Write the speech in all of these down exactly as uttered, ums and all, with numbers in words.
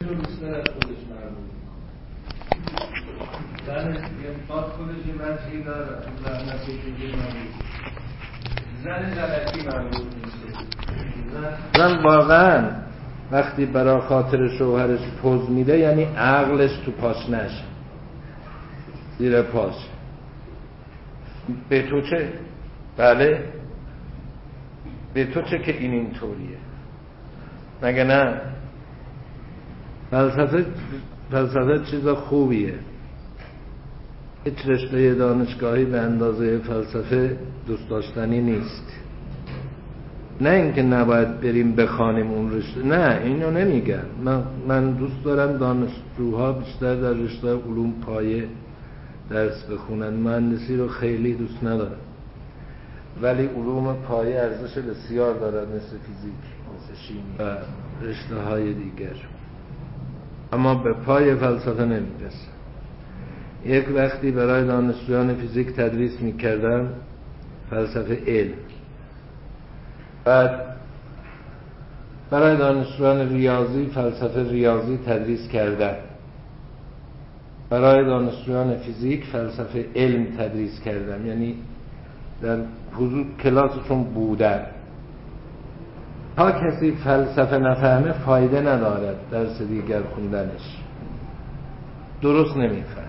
بیشتر از خودش مربوط زن یه خودش یه مجهی داره زحمت یه مربوط زن جلکی مربوط نیست. زن واقعا وقتی برای خاطر شوهرش پوز میده یعنی عقلش تو پاش نشه، زیر پاش. به تو چه؟ بله به تو چه که این اینطوریه، مگه نه؟ فلسفه فلسفه چیز خوبیه. هیچ رشته دانشگاهی به اندازه فلسفه دوست داشتنی نیست. نه اینکه نباید بریم بخوانیم اون رشته، نه اینو نمیگم. من من دوست دارم دانشجوها بیشتر در رشته علوم پایه درس بخونن. مهندسی رو خیلی دوست ندارم، ولی علوم پایه ارزش بسیار دارد، مثل فیزیک، مثل شیمی و رشته های دیگر، اما به پای فلسفه نمیرسه. یک وقتی برای دانشجویان فیزیک تدریس میکردم فلسفه علم، بعد برای دانشجویان ریاضی فلسفه ریاضی تدریس کردم، برای دانشجویان فیزیک فلسفه علم تدریس کردم، یعنی در حضور کلاسشون بودن. تا کسی فلسفه نفهمه فایده ندارد درس دیگر خوندنش، درست نمیفهمند.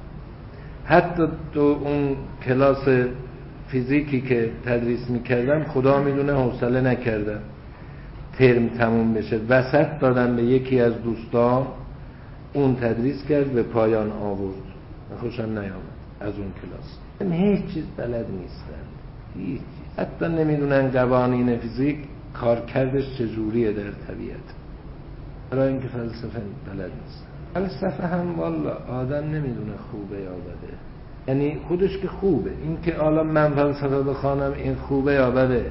حتی تو اون کلاس فیزیکی که تدریس میکردم خدا میدونه حوصله نکردم ترم تموم بشه، وسط دادم به یکی از دوستان، اون تدریس کرد به پایان آورد، خوشم نیامد از اون کلاس. هیچ چیز بلد نیستن، هیچ، حتی نمیدونن قوانین فیزیک کارکردش چجوریه در طبیعت، برای اینکه فلسفه بلد نیست. فلسفه هم والا آدم نمیدونه خوبه یا بده، یعنی خودش که خوبه، این که حالا من فلسفه بخوانم این خوبه یا بده،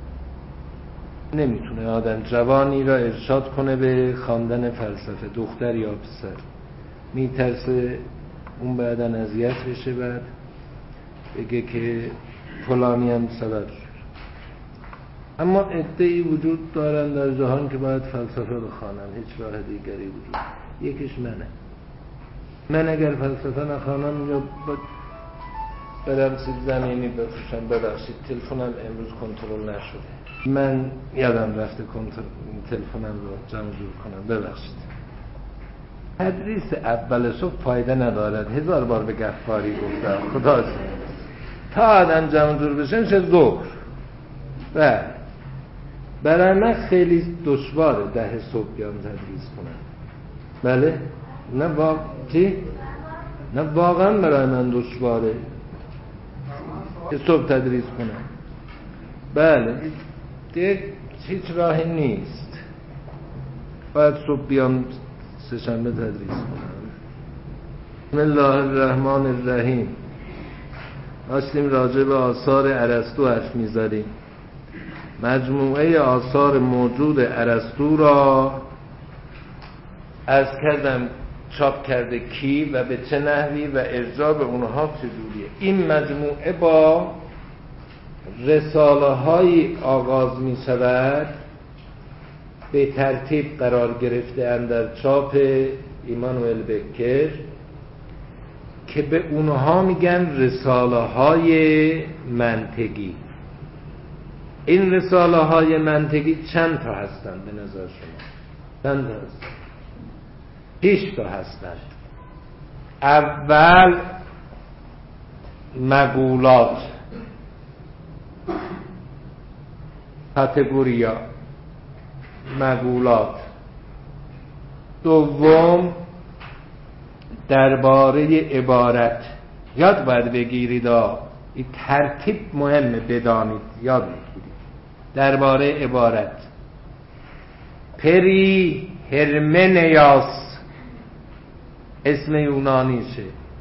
نمیتونه آدم جوانی را ارشاد کنه به خواندن فلسفه، دختر یا پسر. میترسه اون بعداً اذیت بشه، بعد بگه که فلانی هم سبب شد. اما عده‌ای وجود دارن در جهان که باید فلسفه بخوانن، هیچ راه دیگری وجود. یکیش منه. من اگر فلسفه نخوانم یا برم سیب زمینی بفروشم، ببخشید تلفنم امروز کنترل نشده، من یادم رفته کنترل تلفنم رو جمع جور کنم، ببخشید. تدریس اول صبح فایده ندارد، هزار بار به گفتاری گفتم، خدا شد تا آدم جمع جور بشه میشه ظهر. و برای من خیلی دشواره ده صبح بیام تدریس کنم. بله نه واقعا چی؟ نه واقعا برای من دشواره که صبح تدریس کنم. بله دیگه هیچ راهی نیست، باید صبح بیام سه‌شنبه تدریس کنم. بسم الله الرحمن الرحیم. داشتیم راجع به آثار ارسطو حرف می‌زدیم. مجموعه آثار موجود ارسطو را عرض کردم چاپ کرده کی و به چه نحوی و ارجاع به اونها چجوریه. این مجموعه با رساله های آغاز می شود، به ترتیب قرار گرفته اندر چاپ ایمانوئل بکر که به اونها میگن رساله های منطقی. این رساله های منطقی چند تا هستند به نظر شما؟ چند تا هستند؟ شش تا هستند. اول مقولات، کاتگوریا، مقولات. دوم درباره عبارت. یاد باید بگیرید، این ترتیب مهمه بدانید، یاد بگیرید. درباره عبارت. پری هرمنیاس اسم یونانیشه،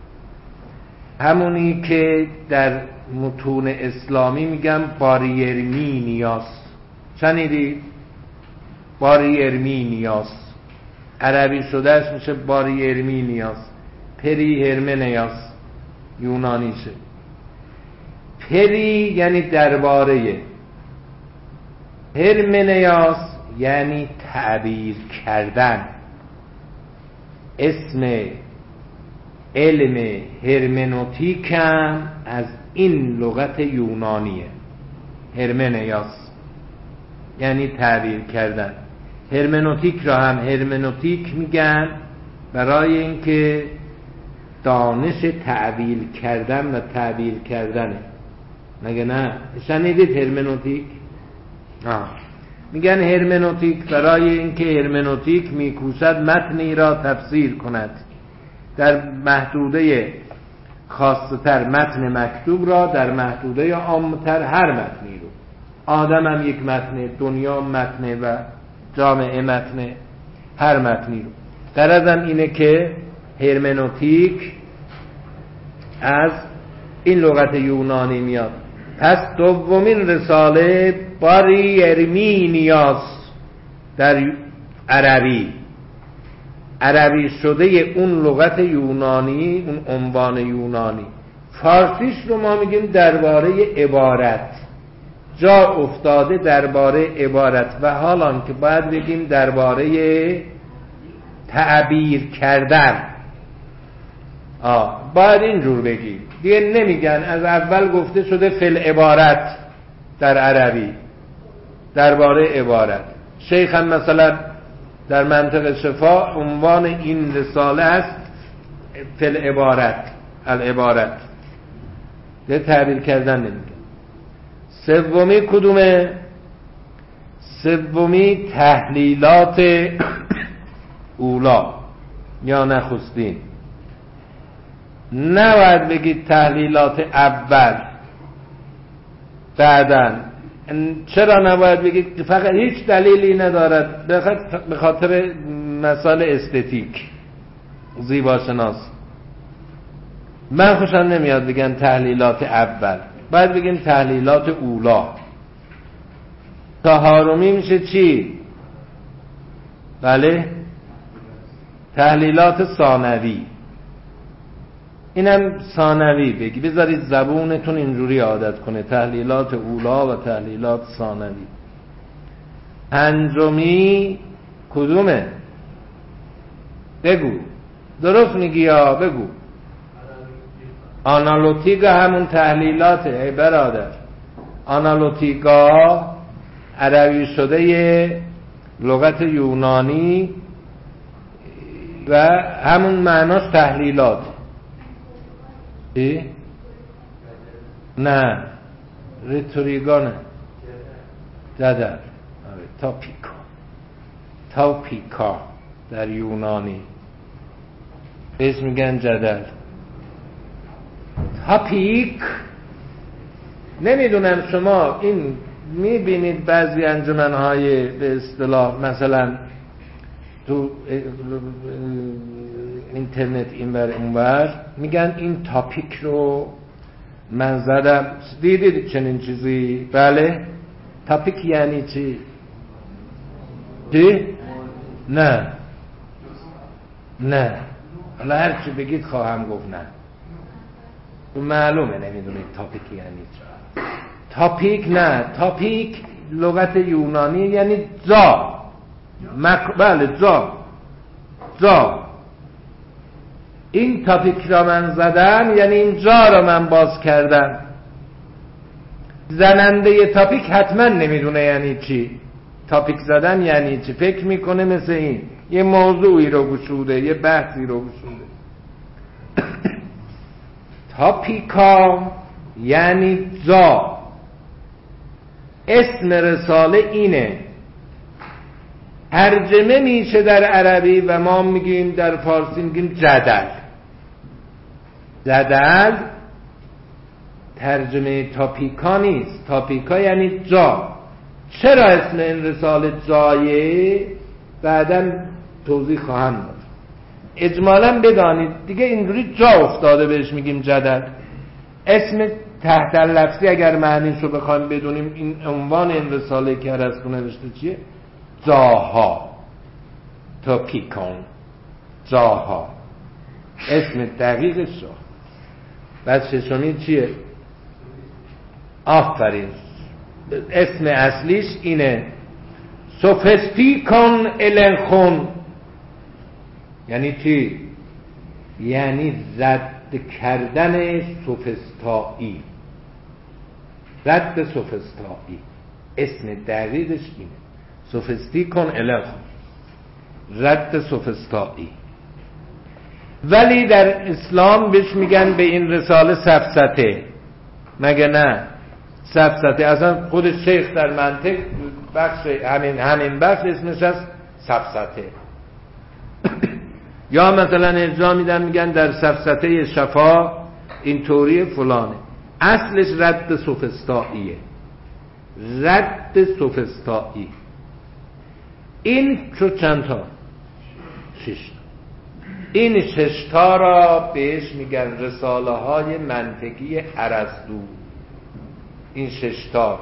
همونی که در متون اسلامی میگم باریرمینیاس. شنیدید؟ باریرمینیاس عربی شدهش میشه باریرمینیاس. پری هرمنیاس یونانیشه. پری یعنی درباره، هرمنیاس یعنی تعبیر کردن. اسم علم هرمنوتیک هم از این لغت یونانیه. هرمنیاس یعنی تعبیر کردن. هرمنوتیک را هم هرمنوتیک میگن برای اینکه دانش تعبیر کردن و تعبیر کردنه. مگه نه؟ شنیدید هرمنوتیک؟ آه. میگن هرمنوتیک برای اینکه هرمنوتیک میکوشد متنی را تفسیر کند در محدوده خاصتر متن مکتوب را، در محدوده عامتر هر متنی رو. آدم هم یک متن، دنیا متن و جامعه متن، هر متنی رو. غرضم اینه که هرمنوتیک از این لغت یونانی میاد. پس دومین رساله باری ارمینیاس در عربی، عربی شده اون لغت یونانی، اون عنوان یونانی. فارسیش رو ما میگیم درباره عبارت، جا افتاده درباره عبارت، و حالان که باید بگیم درباره تعبیر کردن. آه باید اینجور بگیم دیگه. نمیگن از اول گفته شده فل عبارت در عربی درباره عبارت. شیخ هم مثلا در منطق شفا عنوان این رساله است فل عبارت، العبارت. ده تعبیر کردن نمیگن. سومی کدومه؟ سومی تحلیلات اولا یا نخستین. نباید بگید تحلیلات اول بعدن. چرا نباید بگید؟ فقط هیچ دلیلی ندارد، به خاطر مسائل استتیک، زیباشناس. من خوشم نمیاد بگن تحلیلات اول، باید بگیم تحلیلات اولا. چهارمی میشه چی؟ بله، تحلیلات ثانوی. اینم ثانوی بگی، بذارید زبونتون اینجوری عادت کنه، تحلیلات اولا و تحلیلات ثانوی. پنجمی کدومه؟ بگو، درست میگی یا بگو. آنالیتیکا همون تحلیلاته ای برادر. آنالیتیکا عربی شده لغت یونانی و همون معناش تحلیلات. ای؟ نه ریتوریکا نه، جدل. تاپیکا، تاپیکا در یونانی بهش میگن جدل. تاپیک، نمیدونم شما این میبینید بعضی انجمنهای به اصطلاح مثلا تو اینترنت اینور اونور میگن این تاپیک رو من زدم. دیدید چنین چیزی؟ بله. تاپیک یعنی چی؟ چی؟ نه نه، حالا هر چی بگید خواهم گفت نه. معلومه نمیدونید تاپیک یعنی چی. تاپیک نه، تاپیک لغت یونانی یعنی جا. مک... بله جا، جا. این تاپیک را من زدم یعنی این جا را من باز کردم. زننده تاپیک حتما نمیدونه یعنی چی. تاپیک زدن یعنی چی، فکر میکنه مثل این یه موضوعی رو گشوده، یه بحثی رو گشوده. تاپیکا یعنی جا. اسم رساله اینه. ترجمه میشه در عربی و ما میگیم در فارسی میگیم جدل. جدل ترجمه تاپیکا نیست. تاپیکا یعنی جا. چرا اسم این رساله جایه؟ بعداً توضیح خواهم داد. اجمالاً بدانید دیگه اینجوری جا افتاده بهش میگیم جدل. اسم تحت لفظی اگر معنیشو بخوایم بدونیم، این عنوان این رساله که عرض نوشته چیه؟ جاها، تاپیکون، جاها، اسم دقیقش جا. بعد ششمی چیه؟ آفرین، اسم اصلیش اینه سوفستیکون النخون. یعنی چی؟ یعنی رد کردن سوفسطایی، رد سوفسطایی، اسم دقیقش اینه، سوفستیکون الخ، رد سوفسطایی. ولی در اسلام بهش میگن به این رساله سفسطه، مگه نه؟ سفسطه اصلا خود شیخ در منطق بخش همین همین بخش اسمش از سفسطه. یا مثلا ارجاع میدن میگن در سفسطه شفا اینطوری فلانه، اصلش رد سوفسطاییه، رد سوفسطایی. این شد چند تا؟ شش تا. این شش تا را بهش میگن رساله های منطقی ارسطو. این شش تا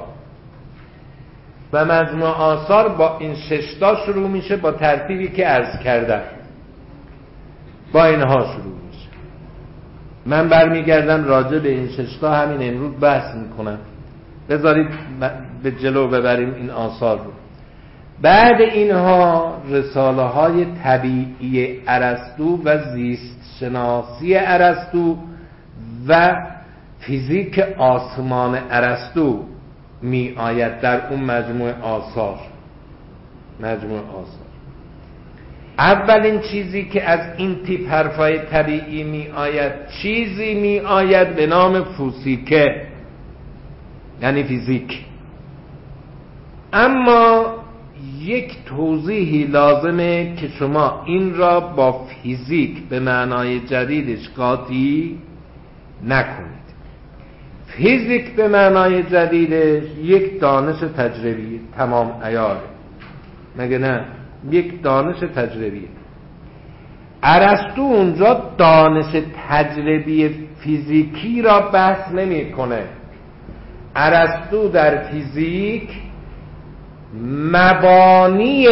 و مجموع آثار با این شش تا شروع میشه، با ترتیبی که عرض کردم با اینها شروع میشه. من برمیگردم راجع به این شش تا همین امروز بحث میکنم، بذارید به جلو ببریم این آثار رو. بعد اینها رساله های طبیعی ارسطو و زیست شناسی ارسطو و فیزیک آسمان ارسطو می آید در اون مجموع آثار. مجموع آثار اولین چیزی که از این تیپ حرفای طبیعی می آید، چیزی می آید به نام فوسیکه، یعنی فیزیک. اما یک توضیحی لازمه که شما این را با فیزیک به معنای جدیدش قاطی نکنید. فیزیک به معنای جدیدش یک دانش تجربی تمام عیاره، مگه نه؟ یک دانش تجربی. ارسطو اونجا دانش تجربی فیزیکی را بحث نمی کنه. ارسطو در فیزیک مبانی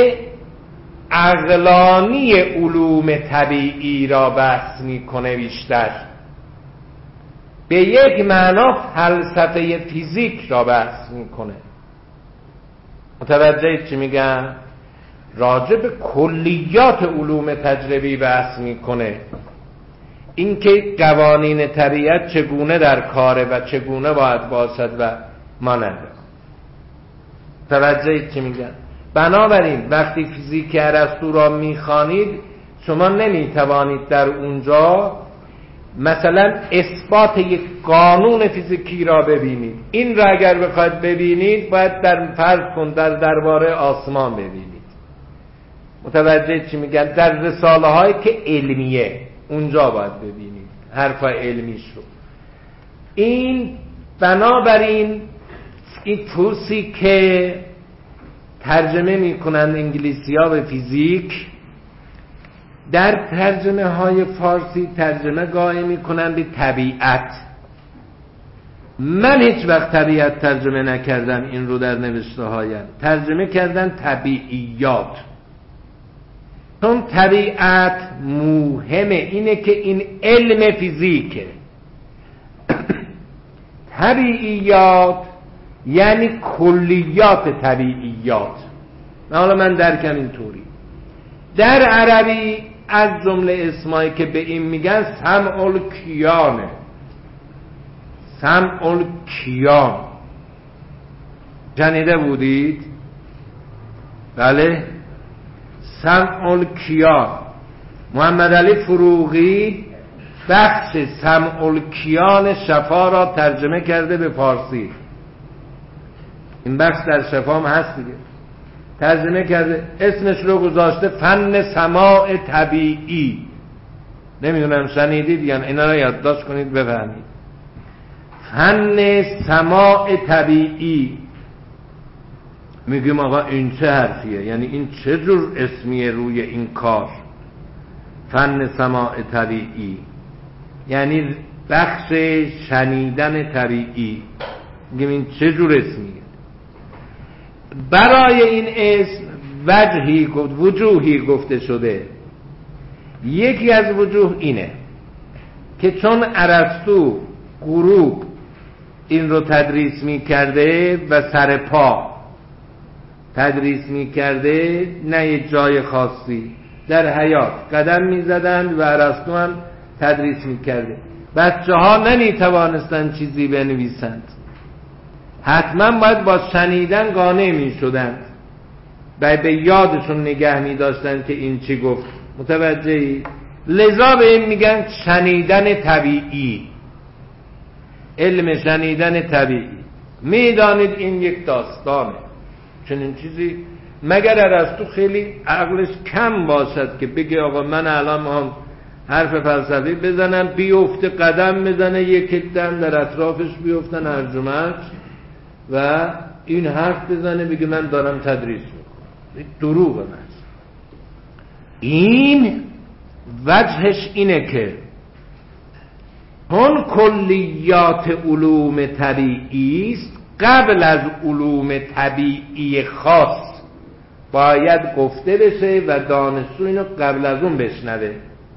عقلانی علوم طبیعی را بحث میکنه، بیشتر به یک معنا فلسفه فیزیک را بحث میکنه. متوجه چی میگم؟ راجع به کلیات علوم تجربی بحث میکنه، اینکه قوانین طبیعت چگونه در کاره و چگونه باید باشد و مانند. توجه چی میگن؟ بنابراین وقتی فیزیک ارسطو را میخوانید شما نمیتوانید در اونجا مثلا اثبات یک قانون فیزیکی را ببینید. این را اگر بخواید ببینید باید در فرض کن در درباره آسمان ببینید. متوجه چی میگن؟ در رساله هایی که علمیه اونجا باید ببینید حرفای علمیش رو. این بنابراین این فوسی که ترجمه میکنند انگلیسی ها به فیزیک، در ترجمه های فارسی ترجمه گاهی میکنند به طبیعت. من هیچ وقت طبیعت ترجمه نکردم، این رو در نوشته هایم ترجمه کردن طبیعیات، چون طبیعت مهمه، اینه که این علم فیزیکه. طبیعیات یعنی کلیات طبیعیات. حالا من درکم اینطوری. در عربی از جمله اسمایی که به این میگن سمع الکیانه. سمع الکیان شنیده بودید؟ بله، سمع الکیان. محمد علی فروغی بخش سمع الکیان شفا را ترجمه کرده به فارسی. این بخش در شفا هم هست دیگه، ترجمه کرده، اسمش رو گذاشته فن سماع طبیعی. نمیدونم شنیدید یا اینا را یادداشت کنید بفهمید. فن سماع طبیعی. میگیم آقا این چه حرفیه؟ یعنی این چه جور اسمیه روی این کار؟ فن سماع طبیعی یعنی بخش شنیدن طبیعی. میگیم این چه جور اسمیه؟ برای این اسم وجهی وجوهی گفته شده. یکی از وجوه اینه که چون ارسطو غروب این رو تدریس می کرده و سر پا تدریس می کرده، نه یه جای خاصی، در حیات قدم میزدند و ارسطو هم تدریس میکرده. بچه ها نمیتوانستند چیزی بنویسند، حتما باید با شنیدن قانع میشدند و به یادشون نگه میداشتند که این چی گفت. متوجهی؟ لذا به این میگن شنیدن طبیعی، علم شنیدن طبیعی. میدانید این یک داستانه، چنین چیزی مگر ارسطو خیلی عقلش کم باشد که بگه آقا من الان هم حرف فلسفی بزنم، بیفته قدم بزنه یک دم در اطرافش بیفتن ارجمند و این حرف بزنه بگه من دارم تدریس میکنم. دروغه. من این وجهش اینه که اون کلیات علوم طبیعی است، قبل از علوم طبیعی خاص باید گفته بشه و دانشجو اینو قبل از اون بشنوه.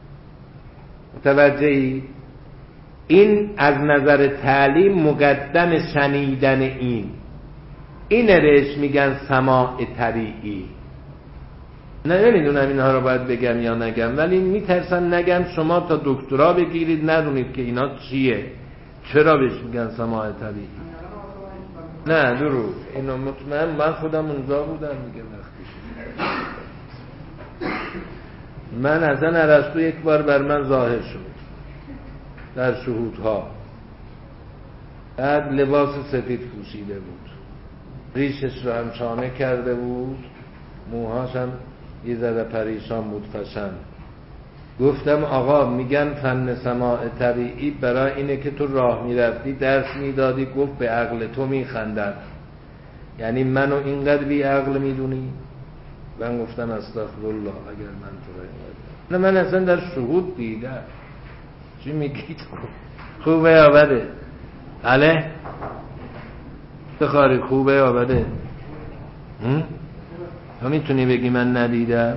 متوجهی؟ این از نظر تعلیم مقدم شنیدن این اینه بهش میگن سماع طبیعی. نه نمیدونم اینها رو باید بگم یا نگم، ولی میترسم نگم شما تا دکترا بگیرید ندونید که اینا چیه، چرا بهش میگن سماع طبیعی. نه درو اینو مطمئن من خودم اونجا بودم میگه وقتی من اصلا ارسطو یک بار بر من ظاهر شد در شهودها، بعد لباس سفید پوشیده بود، ریشش رو هم شانه کرده بود، موهاش هم یه ذره پریشان بود فشن. گفتم آقا میگن فن سماع طبیعی برای اینه که تو راه میرفتی درس میدادی، گفت به عقل تو میخندن، یعنی منو اینقدر بی عقل میدونی؟ من گفتم استغفرالله اگر من تو را اینقدر. نه من اصلا در شهود دیدم. چی میگید؟ خوبه یا بده؟ بله؟ بخاری خوبه یا بده؟ تو میتونی بگی من ندیدم؟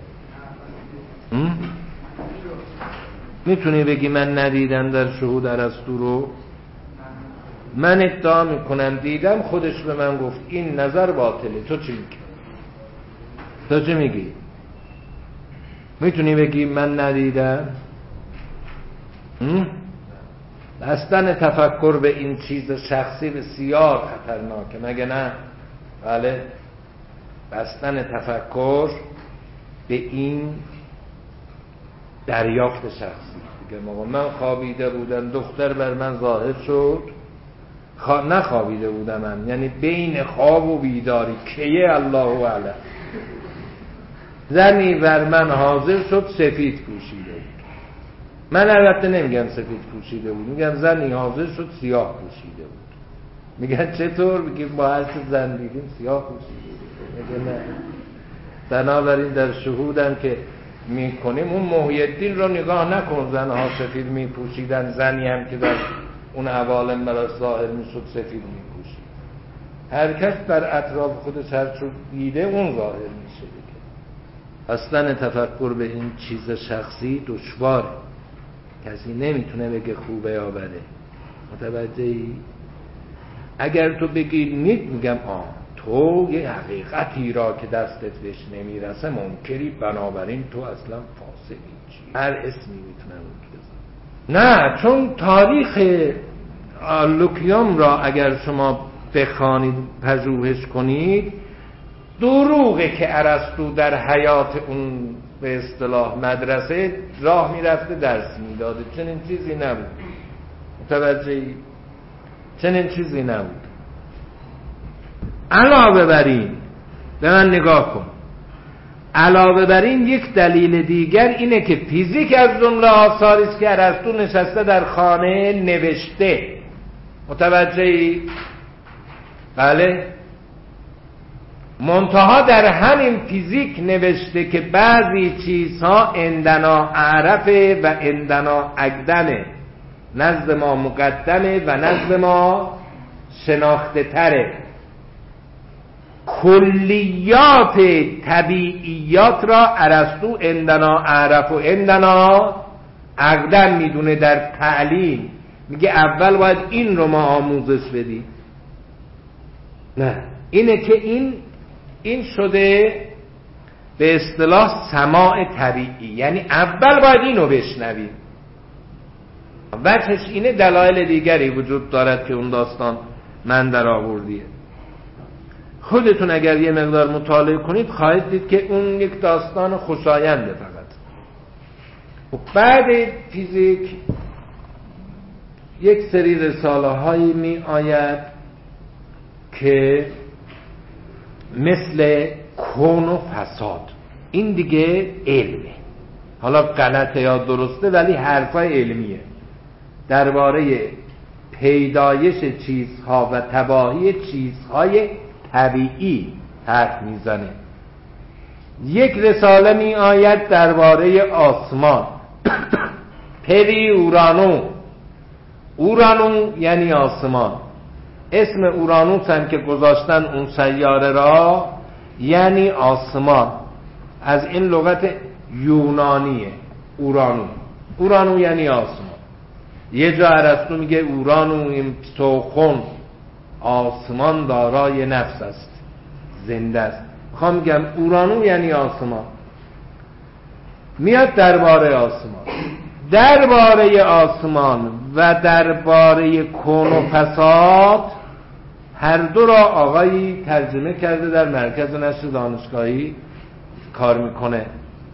میتونی بگی من ندیدم در شهود ارسطو رو؟ من ادعا میکنم دیدم، خودش به من گفت این نظر باطله. تو چی میگی؟ تو چی میگی؟ میتونی بگی من ندیدم؟ بستن تفکر به این چیز شخصی بسیار خطرناکه، مگه نه؟ بله، بستن تفکر به این دریافت شخصی. بگم آقا من خوابیده بودم، دختر بر من ظاهر شد، خوا... نخوابیده بودم من، یعنی بین خواب و بیداری کیه الله اعلم، زنی بر من حاضر شد سفید پوشیده بود. من البته نمیگم سفید پوشیده بود، میگم زنی حاضر شد سیاه پوشیده بود. میگن چطور؟ میگیم با هر چه زن دیدیم سیاه پوشیده بود. میگه نه. بنابراین در شهودم که میکنیم اون محی الدین رو نگاه نکن، زنها سفید میپوشیدن، زنی هم که در اون عوالم برای ظاهر میشد سفید میپوشید. هر کس بر اطراف خودش هر چون دیده اون ظاهر میشه دیگه. اصلا تفکر به این چیز شخصی دشواره، کسی نمیتونه بگه خوبه یا بده. متوجهی؟ اگر تو بگی نیت، میگم آه تو یه حقیقتی را که دستت بهش نمیرسه منکری، بنابراین تو اصلا فاسقی. چی؟ هر اسمی میتونم بزن. نه، چون تاریخ لوکیوم را اگر شما بخوانید پژوهش کنید، دروغه که ارسطو در حیات اون به اصطلاح مدرسه راه میرفته درس میداده. چنین چیزی نبود. متوجهی؟ چنین چیزی نبود. علاوه بر این به من نگاه کن، علاوه بر این یک دلیل دیگر اینه که فیزیک از جمله آثاری است که ارسطو نشسته در خانه نوشته. متوجهی؟ بله، منتها در همین فیزیک نوشته که بعضی چیزها عندنا عرفه و عندنا اقدمه، نزد ما مقدمه و نزد ما شناخته تره. کلیات طبیعیات را ارسطو عندنا عرف و عندنا اقدم میدونه. در تعلیم میگه اول باید این رو ما آموزش بدیم. نه، اینه که این این شده به اصطلاح سماع طبیعی، یعنی اول باید اینو بشنویم. وجهش اینه، دلایل دیگری وجود دارد که اون داستان من در آوردیه. خودتون اگر یه مقدار مطالعه کنید خواهید دید که اون یک داستان خوشاینده. فقط بعد فیزیک یک سری رساله هایی می آید که مثل کون و فساد، این دیگه علمه، حالا غلطه یا درسته ولی حرفای علمیه، درباره پیدایش چیزها و تباهی چیزهای طبیعی حرف میزنه. یک رساله می آید درباره آسمان پری اورانو. اورانو یعنی آسمان. اسم اورانوس هم که گذاشتن اون سیاره را یعنی آسمان، از این لغت یونانیه. اورانو اورانو یعنی آسمان. یه جا ارسطو میگه اورانو این پتوخون، آسمان دارای نفس است، زنده است. میخوام میگم اورانو یعنی آسمان. میاد درباره آسمان، درباره آسمان و درباره کون و فساد هر دو را آقایی ترجمه کرده، در مرکز نشر دانشگاهی کار میکنه،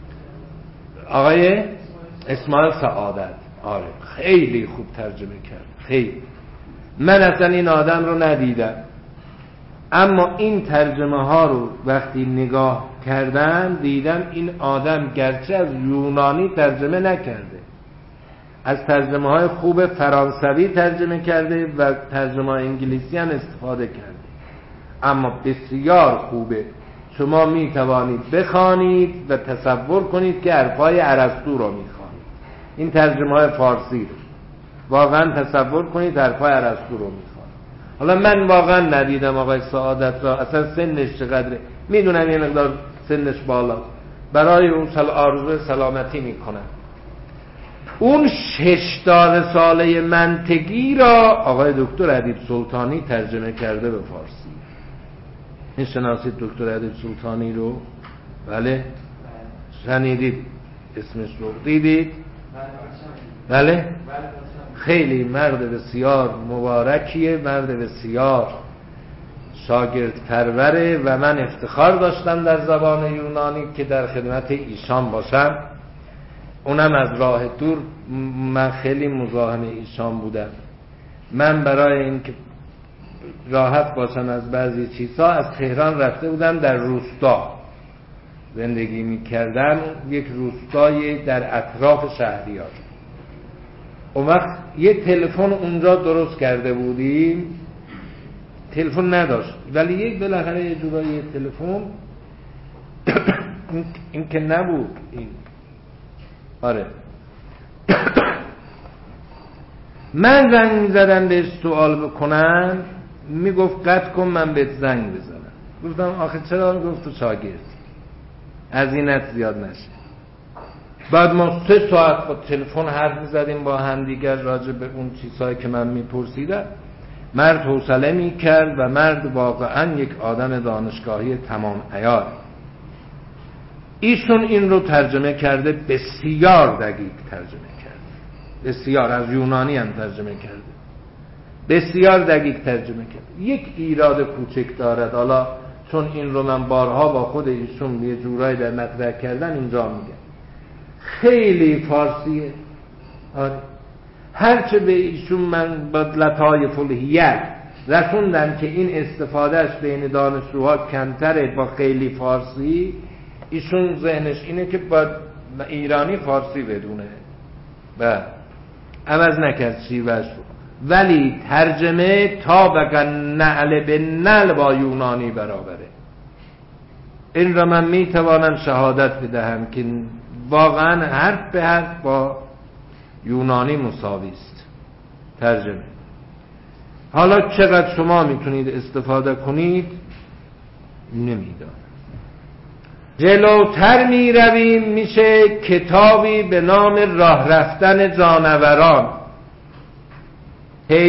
آقای اسماعیل سعادت. آره خیلی خوب ترجمه کرد، خیلی. من اصلا این آدم رو ندیدم، اما این ترجمه ها رو وقتی نگاه کردم دیدم این آدم گرچه از یونانی ترجمه نکرده، از ترجمه های خوب فرانسوی ترجمه کرده و ترجمه های انگلیسی هم استفاده کرده، اما بسیار خوبه. شما می توانید بخوانید و تصور کنید که حرفای ارسطو رو می خوانید. این ترجمه های فارسی رو واقعا تصور کنید حرفای ارسطو رو می خوانید. حالا من واقعا ندیدم آقای سعادت را، اصلا سنش چقدره، میدونم یه مقدار سنش بالاست، برای اون سال آرزو سلامتی میکنم. اون شش تا رساله منطقی را آقای دکتر ادیب سلطانی ترجمه کرده به فارسی. میشناسید دکتر ادیب سلطانی رو؟ بله شنیدید اسمش رو؟ دیدید؟ بله خیلی مرد بسیار مبارکیه، مرد بسیار شاگرد پروره و من افتخار داشتم در زبان یونانی که در خدمت ایشان باشم، اونم از راه دور. من خیلی مزاحم ایشان بودم. من برای اینکه راحت باشم از بعضی چیزها از تهران رفته بودم، در روستا زندگی میکردم، یک روستای در اطراف شهریار. اون وقت یه تلفن اونجا درست کرده بودیم، تلفن نداشت ولی یک بالاخره یه جورایی تلفن این, این که نبود این. آره من زنگ میزدم بهش سوال بکنم، میگفت قطع کن من بهت زنگ بزنم. گفتم آخه چرا؟ میگفت تو شاگرد، هزینه‌ات زیاد نشه. بعد ما سه ساعت با تلفن حرف میزدیم با هم دیگر راجع به اون چیزهایی که من میپرسیدم. مرد حوصله میکرد و مرد واقعا یک آدم دانشگاهی تمام عیار. ایشون این رو ترجمه کرده، بسیار دقیق ترجمه کرده، بسیار از یونانی هم ترجمه کرده، بسیار دقیق ترجمه کرده. یک ایراد کوچک دارد، حالا چون این رو من بارها با خود ایشون یه جورایی در مطرح کردن اینجا میگم، خیلی فارسیه. آره هرچه به ایشون من با لطایف الحیل رسوندم که این استفادهش بین دانشجوها کمتره با خیلی فارسی، ایشون ذهنش اینه که با ایرانی فارسی بدونه و عوض نکرد شیوهش رو، ولی ترجمه تا بقا نعل به نعل با یونانی برابره. این را من میتوانم شهادت بدهم که واقعا حرف به حرف با یونانی مساوی است ترجمه. حالا چقدر شما میتونید استفاده کنید نمیدانم. جلوتر می رویم، میشه کتابی به نام راه رفتن جانوران،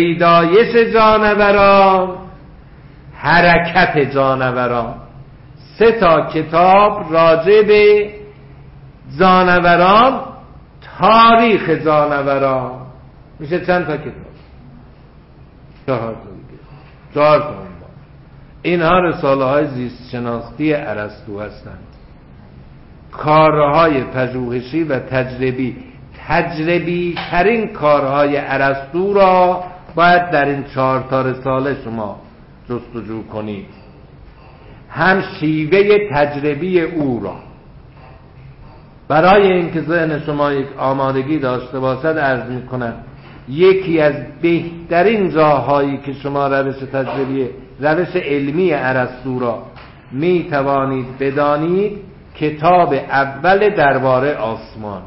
پیدایش جانوران، حرکت جانوران، سه تا کتاب راجع به جانوران، تاریخ جانوران. میشه چند تا کتاب؟ چهار تا دیگه، چهار تا اون با. اینها رساله های زیست شناختی ارسطو هستند، کارهای پژوهشی و تجربی. تجربی ترین کارهای ارسطو را باید در این چهار تا رساله شما جستجو کنید. هم شیوه تجربی او را، برای اینکه ذهن شما یک آمادگی داشته باشد عرض میکنم یکی از بهترین جاهایی که شما روش تجربی، روش علمی ارسطو را می توانید بدانید کتاب اول درباره آسمان.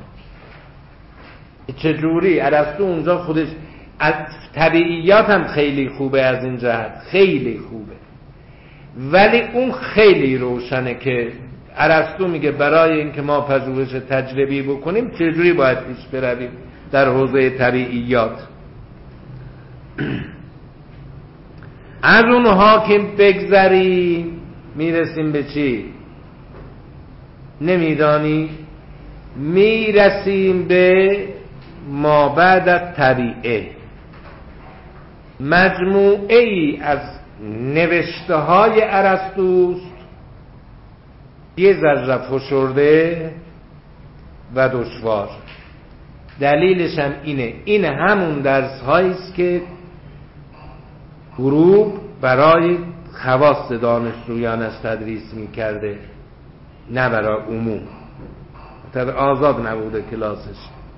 چجوری ارسطو اونجا خودش از طبیعیات هم خیلی خوبه، از این جهت خیلی خوبه، ولی اون خیلی روشنه که ارسطو میگه برای اینکه ما پژوهش تجربی بکنیم چجوری باید پیش برویم در حوزه طبیعیات. از اونها که بگذریم میرسیم به چی؟ نمیدانی؟ میرسیم به ما بعد از طبیعه، مجموعه ای از نوشته های ارسطوست، یه ذره فشرده و دشوار. دلیلش هم اینه، این همون درس هاییست که گروه برای خواص دانشجویانش تدریس میکرده، نه برای عموم. طبعا آزاد نبوده کلاسش،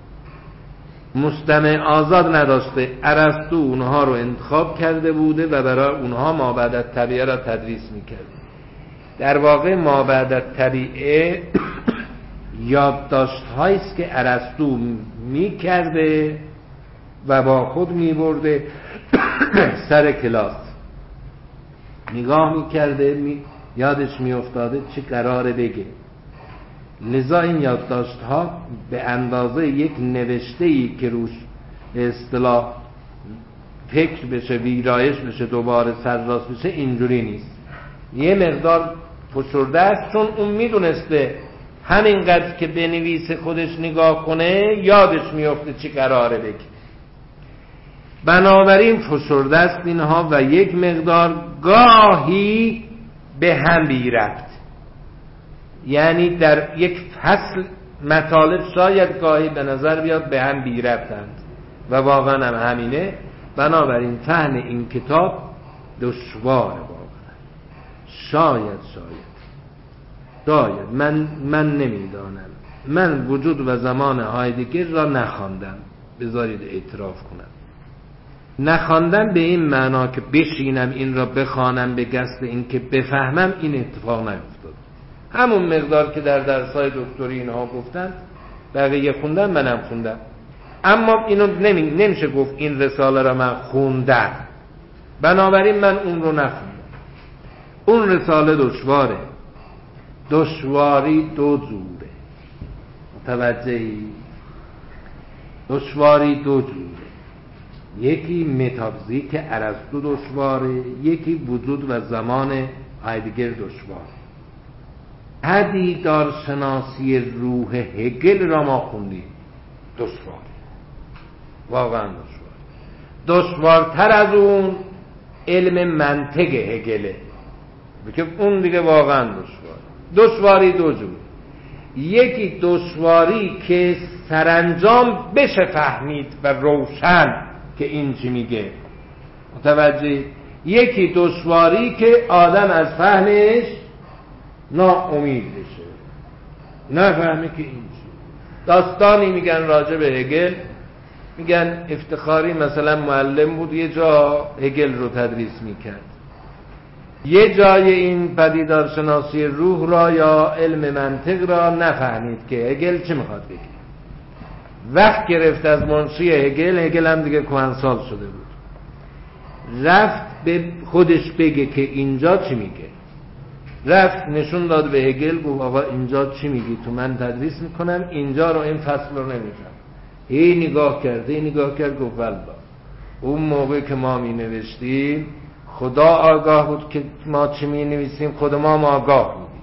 مستمع آزاد نداشته، ارسطو اونها رو انتخاب کرده بوده و برای اونها ما بعد از طبیعه را تدریس میکرده. در واقع ما بعد از طبیعه یادداشت هاییست که ارسطو میکرده و با خود میبرده سر کلاس، نگاه میکرده، می یادش میافتاده چه قراره بگه. لذا این یادداشت ها به اندازه یک نوشته ای که روش به اصطلاح فکر بشه، ویرایش بشه، دوباره سرراست بشه، اینجوری نیست، یه مقدار فشرده است، چون اون میدونسته همینقدر که بنویسه خودش نگاه کنه یادش میفته چی قراره بگه. بنابراین فشرده است اینها و یک مقدار گاهی به هم بی ربط، یعنی در یک فصل مطالب شاید گاهی به نظر بیاد به هم بی ربطند و واقعا هم همینه. بنابراین فهم این کتاب دشواره، واقعا شاید شاید شاید من من نمیدانم، من وجود و زمان هایدگر را نخواندم، بذارید اعتراف کنم، نخواندم به این معنا که بشینم این را بخوانم به قصد این که بفهمم، این اتفاق نیفتاد. همون مقدار که در درسای دکتری اینها گفتن بقیه خوندم، منم خوندم، اما اینو نمی... نمیشه گفت این رساله را من خوندم، بنابراین من اون رو نخوندم. اون رساله دشواره، دشواری دو جوره، متوجهی؟ دشواری دو جوره، یکی متافیزیک ارسطو دشواره، یکی وجود و زمان هایدگر دشواره. پدیدار شناسی روح هگل را ما خوندیم، دشواره، واقعا دشوار. دشوارتر از اون علم منطق هگله، بگه اون دیگه واقعا دشوار. دشواری دو جور، یکی دشواری که سرانجام بشه فهمید و روشن که این چی میگه، متوجه؟ یکی دشواری که آدم از فهمش ناامید بشه، نفهمه که این چی. داستانی میگن راجع به هگل، میگن افتخاری مثلا معلم بود، یه جا هگل رو تدریس میکرد، یه جای این پدیدارشناسی روح را یا علم منطق را نفهمید که هگل چه میخواد بگه. وقت گرفت از منشی هگل، هگل هم دیگه کهنسال شده بود، رفت به خودش بگه که اینجا چی میگه، رفت نشون داد به هگل، گفت آقا اینجا چی میگی، تو من تدریس میکنم اینجا رو، این فصل رو نمیفهم. هی نگاه کرد، هی نگاه کرد، گفت والله اون موقع که ما می نوشتیم خدا آگاه بود که ما چی می نویسیم، خود ما ما آگاه بودیم،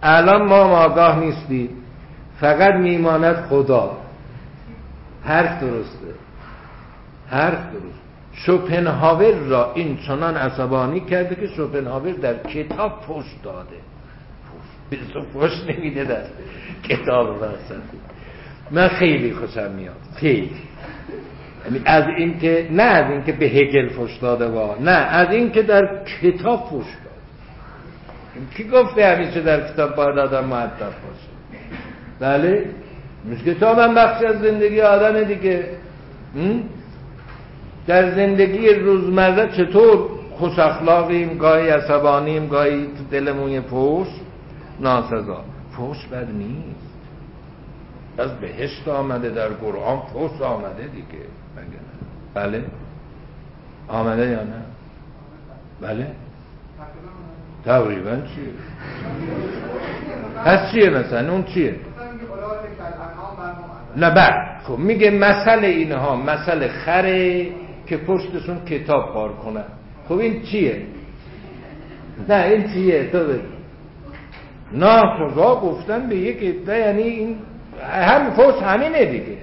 الان ما آگاه نیستیم، فقط میماند خدا. حرف درسته، حرف درست. شوپنهاور را این چنان عصبانی کرده که شوپنهاور در کتاب پشت داده. پشت پشت نمیده در کتاب فلسفی. من خیلی خوشم میاد، خیلی. یعنی از این که نه از این که به هگل پشت داده وا، نه از این که در کتاب پشت داده. کی گفته همیشه در کتاب باید آدم مؤدب باشه؟ بله، کتاب هم بخشی از زندگی آدم دیگه. در زندگی روزمره چطور خوش اخلاقیم، گاهی عصبانیم، گاهی تو دلمون یه فحش ناسزا. فحش بد نیست، از بهشت آمده، در قرآن فحش آمده دیگه، مگه نه؟ بله آمده یا نه؟ بله تقریبا چیه؟ پس چیه مثلا؟ اون چیه؟ نه بعد خب میگه مسئله اینها مسئله خره که پشتشون کتاب بار کنن. خب این چیه؟ نه این چیه؟ تو بگی. نه خدا گفتن به یک عده، یعنی این هم فوش همینه دیگه.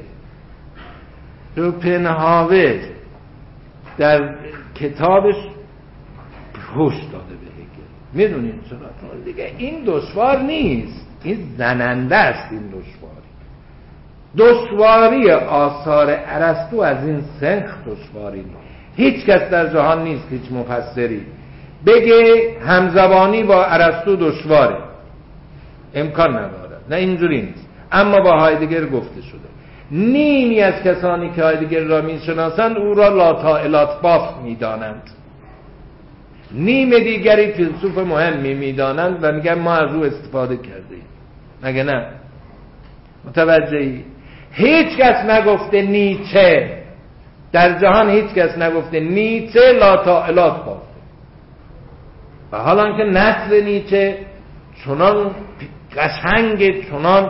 شوپنهاور در کتابش پشت داده به هگل. میدونید چرا؟ دیگه این دشوار نیست، این زننده است. این دشواری دشواری آثار ارسطو از این سنخ دشواری نیست. هیچ کس در جهان نیست، هیچ مفسری بگه همزبانی با ارسطو دشواره، امکان نداره. نه اینجوری نیست. اما با هایدگر گفته شده نیمی از کسانی که هایدگر را میشناسند او را لاتائلات باف میدانند، نیم دیگری فیلسوف مهمی میدانند و میگن ما از او استفاده کردیم. مگه نه؟ متوجهی؟ هیچ کس نگفته نیچه، در جهان هیچ کس نگفته نیچه لاتائلات بافه. و حالا که نسل نیچه چنان قشنگ، چنان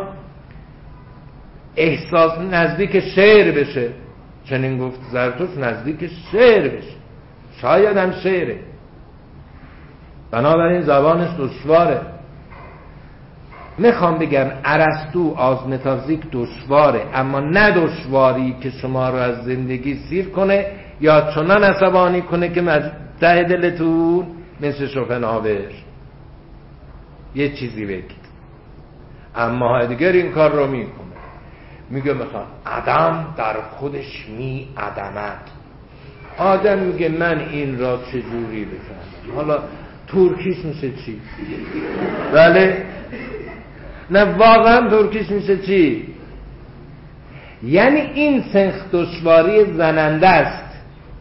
احساس نزدیک شعر بشه، چنین گفت زرتشت نزدیک شعر بشه، شاید هم شعره، بنابراین زبانش دشواره. میخوام بگم ارسطو از متافیزیک دشواره، اما نه دشواری که شما رو از زندگی سیر کنه یا چنان عصبانی کنه که ته دلتون مثل شوپنهاور یه چیزی بگید. اما هایدگر این کار رو میکنه، میگه مثلا آدم در خودش می عدمد. آدم میگه من این را چجوری بفهمم؟ حالا ترکیش میشه چی؟ بله نه واقعا ترکیش میشه چی؟ یعنی این سنخ دشواری زننده است.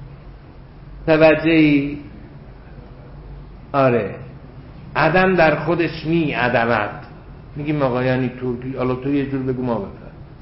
توجهی؟ آره آدم در خودش می عدمد. میگیم آقا یعنی ترکی، حالا تو یه جور بگو ما بفهم.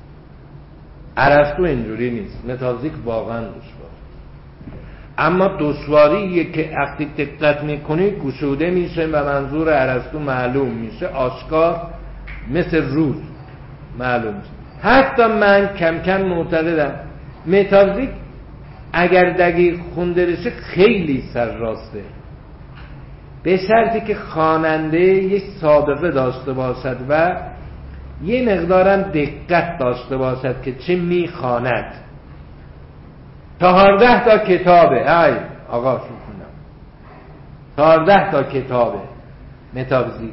ارسطو اینجوری نیست، متافیزیک واقعا دشوار. اما دشواریه که وقتی دقت میکنی گشوده میشه و منظور ارسطو معلوم میشه، آشکار مثل روز معلوم میشه. حتی من کم کم معتقدم متافیزیک اگر دقیق خونده بشه خیلی سر راسته، به شرطی که خواننده یک سابقه داشته باشد و یه مقدارم دقت داشته باشد که چه میخواند. چهارده تا کتابه، ای آقا شو کنم، چهارده تا کتابه متافیزیک.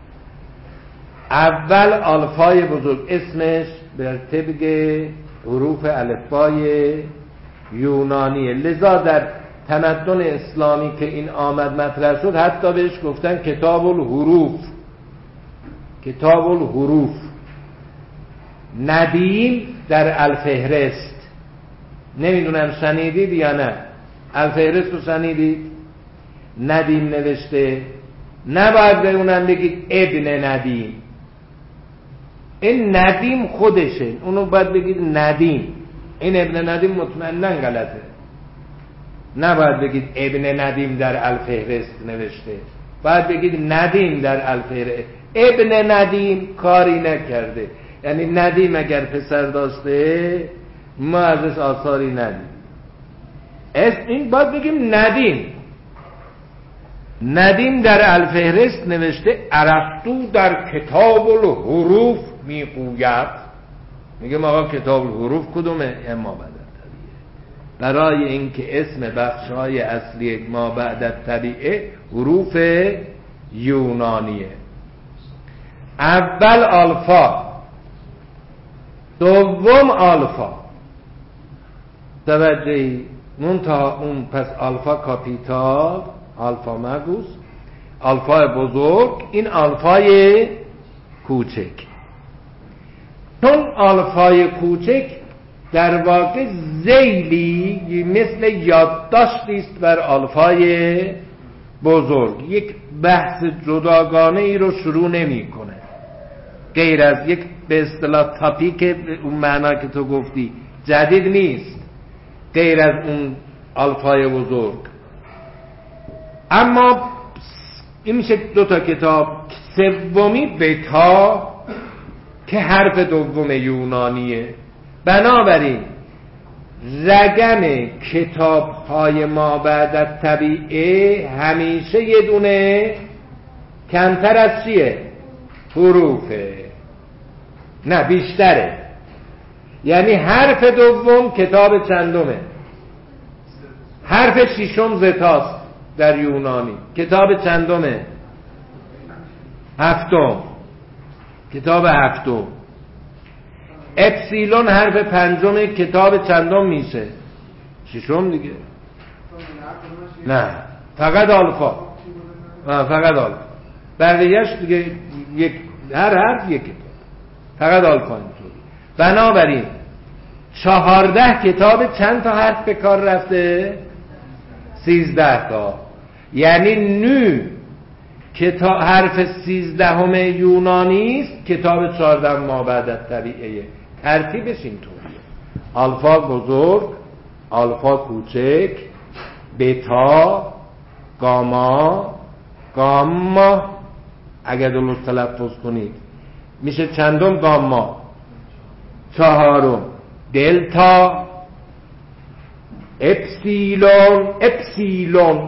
اول الفای بزرگ اسمش بر طبق حروف الفبای یونانیه، لذا در تمدن اسلامی که این آمد مطرح شد حتی بهش گفتن کتاب الحروف. کتاب الحروف. ندیم در الفهرست، نمیدونم شنیدید یا نه؟ الفهرست رو شنیدید؟ ندیم نوشته. نباید به اونم بگید ابن ندیم، این ندیم خودشه، اونو باید بگید ندیم. این ابن ندیم مطمئناً غلطه. نباید بگید ابن ندیم در الفهرست نوشته، باید بگید ندیم در الفهرست. ابن ندیم کاری نکرده، یعنی ندیم اگر پسر داشته ما ازش آثاری ندیم. این باید بگیم ندیم. ندیم در الفهرست نوشته ارسطو در کتاب الحروف میگوید، میگه آقا کتاب الحروف کدومه؟ ما بعد الطبیعه. برای اینکه اسم بخش‌های اصلی ما بعد الطبیعه حروف یونانیه. اول آلفا، دوم آلفا، توجهی منتها اون پس آلفا کاپیتال، آلفا مگوس، آلفا بزرگ، این آلفای کوچک. چون آلفای کوچک در واقع ذیلی مثل یادداشتی است بر آلفای بزرگ، یک بحث جداگانه ای رو شروع نمی کنه غیر از یک به اصطلاح تاپیک اون معنا که تو گفتی جدید نیست، غیر از اون آلفای بزرگ. اما این میشه دو تا کتاب. سومی بتا که حرف دوم یونانیه. بنابراین رقم کتاب های ما بعد الطبیعه همیشه یه دونه کمتر از چیه؟ حروفه، نه بیشتره. یعنی حرف دوم کتاب چندمه؟ حرف ششم زتاست در یونانی. کتاب چندمه؟ هفتم. کتاب هفتم. اپسیلون حرف پنجم کتاب چندم میشه؟ ششم دیگه. نه فقط آلفا، فقط آلفا، بقیهش دیگه یک، هر حرف یک کتاب، فقط آلفا اینطوری. بنابراین چهارده کتاب چند تا حرف به کار رفته؟ سیزده تا. یعنی نو کتاب حرف سیزدهم یونانی است، کتاب چهارده ما بعد الطبیعه. ترتیبش اینطوریه: آلفا بزرگ، آلفا کوچک، بتا، گاما، گاما اگر درست تلفظ کنید میشه چندم؟ گاما. چهارم دلتا، اپسیلون، اپسیلون،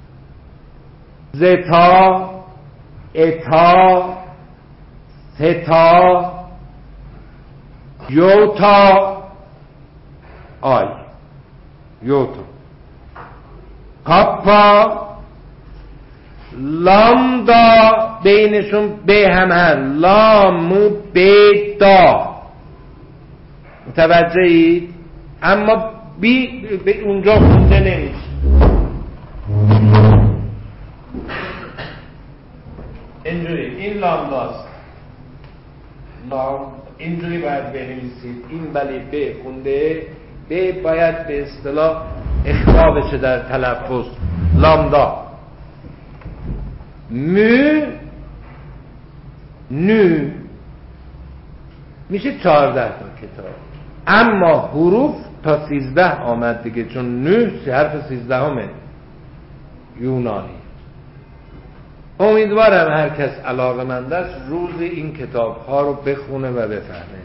زتا، اتا، ثتا، یوتا، آی، یوتا، کاپا، لامدا، بینشون به هم هر لامو بیدا. متوجهید؟ اما بی به اونجا خونده نمیشه. اینجوری این لامداست، لام اینجوری باید بنویسید. این ولی به خونده، به باید به اصطلاح اخفا بشه در تلفظ. لامدا. مو، نو میشه چهارده تا کتاب. اما حروف تا سیزده آمد دیگه، چون نو حرف سیزده همه یونانی. امیدوارم هر کس علاقه‌مند است روزی این کتاب ها رو بخونه و بفهمه.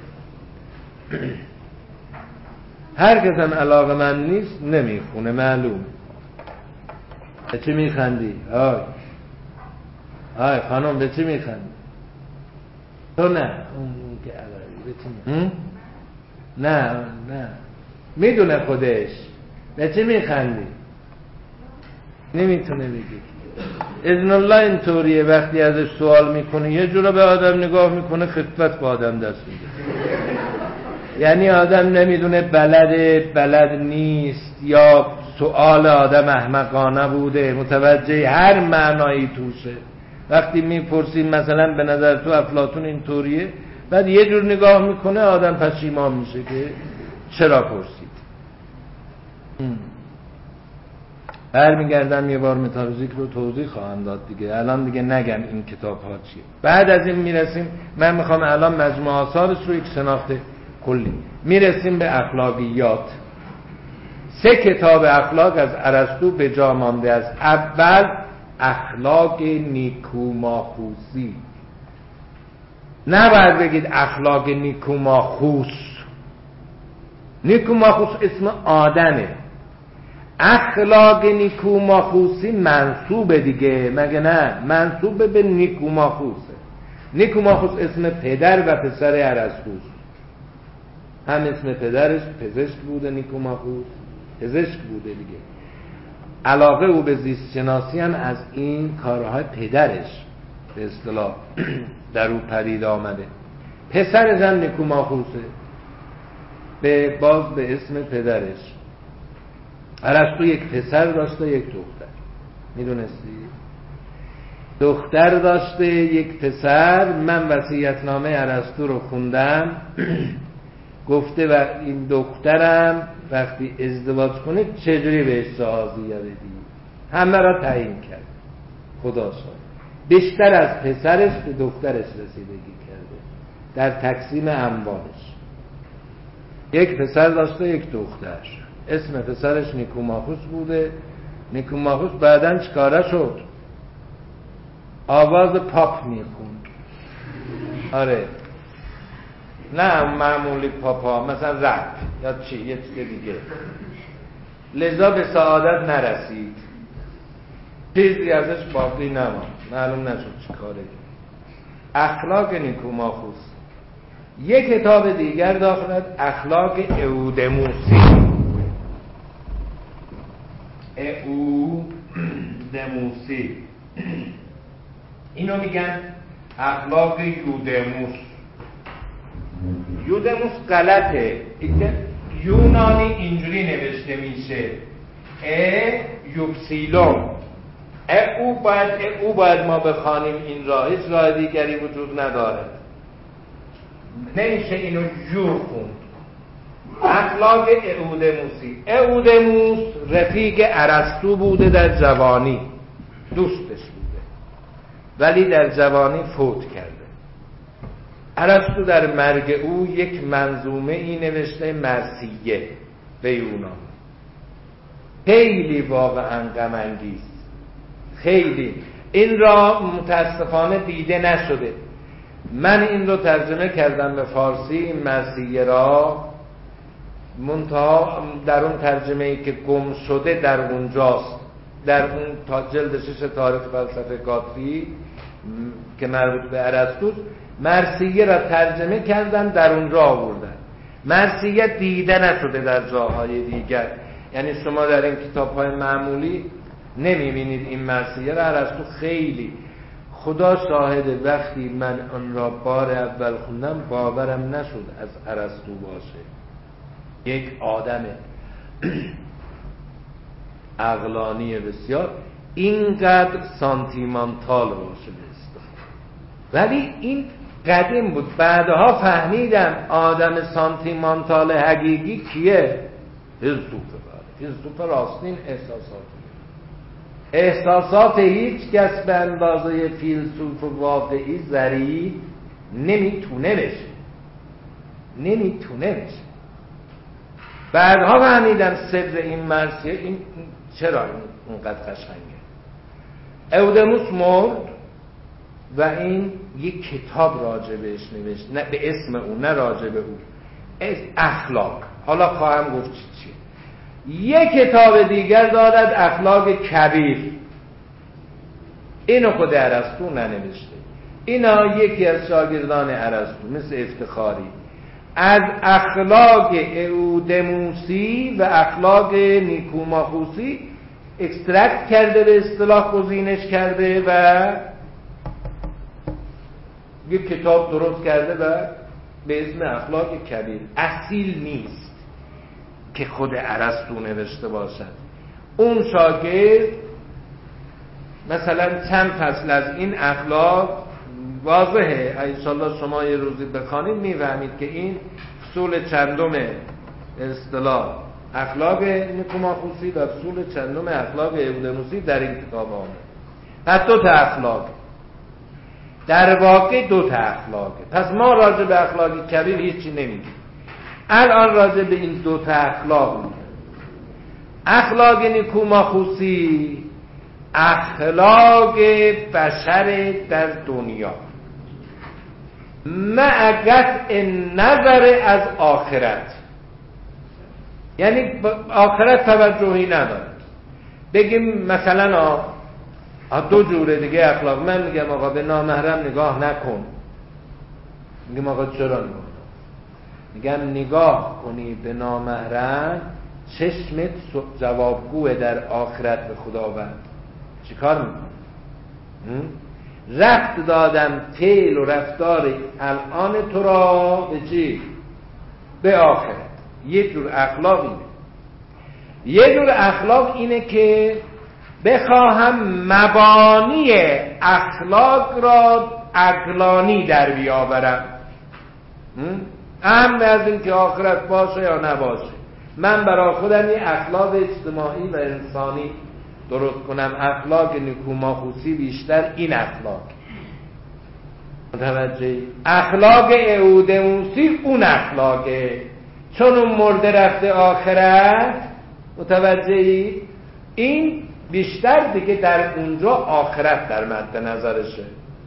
هر کس هم علاقه‌مند نیست نمیخونه، معلوم. به چی میخندی؟ آی آی خانم به چی میخندی؟ تو نه اون که علاقه به چی میخندی؟ نه نه میدونه خودش. به چی میخندی؟ نمیتونه بگی. اذن الله اینطوریه، وقتی ازش سوال میکنه یه جورا به آدم نگاه میکنه، خفت به آدم دست میده. یعنی آدم نمیدونه بلده بلد نیست، یا سوال آدم احمقانه بوده، متوجه هر معنایی توشه. وقتی میپرسیم مثلا به نظر تو افلاطون اینطوریه، بعد یه جور نگاه میکنه آدم پشیمان میشه که چرا پرسید. برمیگردم یه بار متافیزیک رو توضیح خواهم داد دیگه، الان دیگه نگم این کتاب ها چیه. بعد از این میرسیم، من میخوام الان مجموعه آثارش رو یک شناخت کلی، میرسیم به اخلاقیات. سه کتاب اخلاق از ارسطو به جا مانده است. اول اخلاق نیکوماخوسی. نباید بگید اخلاق نیکوماخوس. نیکوماخوس اسم آدمه. اخلاق نیکوماخوسی منسوبه دیگه، مگه نه؟ منسوبه به نیکوماخوسه. نیکوماخوس اسم پدر و پسر ارسطوست. هم اسم پدرش پزشک بوده، نیکوماخوس پزشک بوده دیگه. علاقه او به زیست شناسی هم از این کارهای پدرش به اصطلاح در او پدید آمده. پسرش هم نیکوماخوسه، به باز به اسم پدرش. ارسطو یک پسر داشته یک دختر، میدونستی؟ دختر داشته یک پسر. من وصیت‌نامه ارسطو رو خوندم گفته و این دخترم وقتی ازدواج کنه چجوری بهش جهازیه بدی، همه را تعیین کرد. خدا شد بیشتر از پسرش به دخترش رسیدگی کرده در تقسیم اموالش. یک پسر داشته یک دختر، اسم پسرش نیکوماخوس بوده. نیکوماخوس بعدن چکاره شد؟ آواز پاپ میخوند. آره، نه معمولی پاپا، مثلا رپ یا چی، یه چیز دیگه. لذا به سعادت نرسید، چیزی ازش باقی نماند، معلوم نشد چی کاره. اخلاق نیکوماخوس. یک کتاب دیگر داخلت اخلاق اودموسی. اودموسی اینو میگن اخلاق یودموس. یودموس غلطه، یونانی اینجوری نوشته میشه ا یوپسیلون. او باید او باید ما بخوانیم این راه، هیچ راه دیگری وجود نداره، نمیشه اینو یو خوند. اخلاق اودموسی. اودموس رفیق ارسطو بوده در جوانی، دوستش بوده، ولی در جوانی فوت کرده. ارسطو در مرگ او یک منظومه ای نوشته، مرثیه به یونان. خیلی واقعا غم انگیز، خیلی. این را متاسفانه دیده نشده. من این رو ترجمه کردم به فارسی، این مرثیه را، منتها در اون ترجمه ای که گم شده در اونجاست، در اون تا جلد شش تاریخ فلسفه گاتری که مربوط به ارسطو، مرثیه را ترجمه کردن در اونجا آوردن. مرثیه دیده نشده در جاهای دیگر، یعنی شما در این کتاب‌های معمولی نمی‌بینید این مرثیه را. ارسطو خیلی، خدا شاهد، وقتی من آن را بار اول خوندم باورم نشد از ارسطو باشه. یک آدم عقلانی بسیار اینقدر سانتیمانتال باشه بست. ولی این قدیم بود، بعدها فهمیدم آدم سانتیمانتال حقیقی کیه؟ فیلسوفه. فیلسوف راستین احساساتی. احساسات هیچ کس به اندازه فیلسوف واقعی ظریف نمیتونه بشه، نمیتونه بشه. بعدها فهمیدم سر این مرثیه این چرا اینقدر قشنگه. اودموس مرد و این یک کتاب راجع بهش نوشت، نه به اسم او، نه راجع به او، اخلاق. حالا خواهم گفت چی. یک کتاب دیگر دارد، اخلاق کبیر. اینو خود ارسطو ننوشته، اینا یکی از شاگردان ارسطو مثل افتخاری از اخلاق اودموسی و اخلاق نیکوماخوسی اکسترکت کرده، به اصطلاح گزینش کرده و یک کتاب درست کرده و به اسم اخلاق کبیر. اصیل نیست که خود ارسطو نوشته باشد. اون شاگرد مثلا چند فصل از این اخلاق واضحه، انشالله شما یه روزی بخوانید میفهمید که این فصول چندم اصطلاح اخلاق نیکوماخوسی و فصول چندم اخلاق اودموسی در این کتاب آمده. پس دو تا اخلاق، در واقع دو تا اخلاقه. پس ما راجع به اخلاق کبیر هیچی نمیگیم، الان راجع به این دو تا اخلاق میگیم. اخلاق نیکوماخوسی اخلاق بشر در دنیا مع قطع نظر از آخرت. یعنی آخرت توجهی نداره. بگیم مثلا دو جوره دیگه اخلاق. من میگم آقا به نامحرم نگاه نکن، میگم آقا چرا نگاه؟ میگم نگاه کنی به نامحرم چشمت جوابگوه در آخرت به خداوند. چی کار میکنی؟ رفت دادم فعل و رفتار الان تو را به چی؟ به آخرت. یه جور اخلاق اینه. یه جور اخلاق اینه که بخواهم مبانی اخلاق را عقلانی در بیاورم، اهم از این که آخرت باشه یا نباشه، من برای خودم یه اخلاق اجتماعی و انسانی درست کنم. اخلاق نیکوماخوسی بیشتر این اخلاق متوجهی؟ اخلاق اعودموسی اون اخلاقه، چون اون مرده رفته آخرت. متوجهی؟ این بیشتر دیگه در اونجا آخرت در مد نظرشه.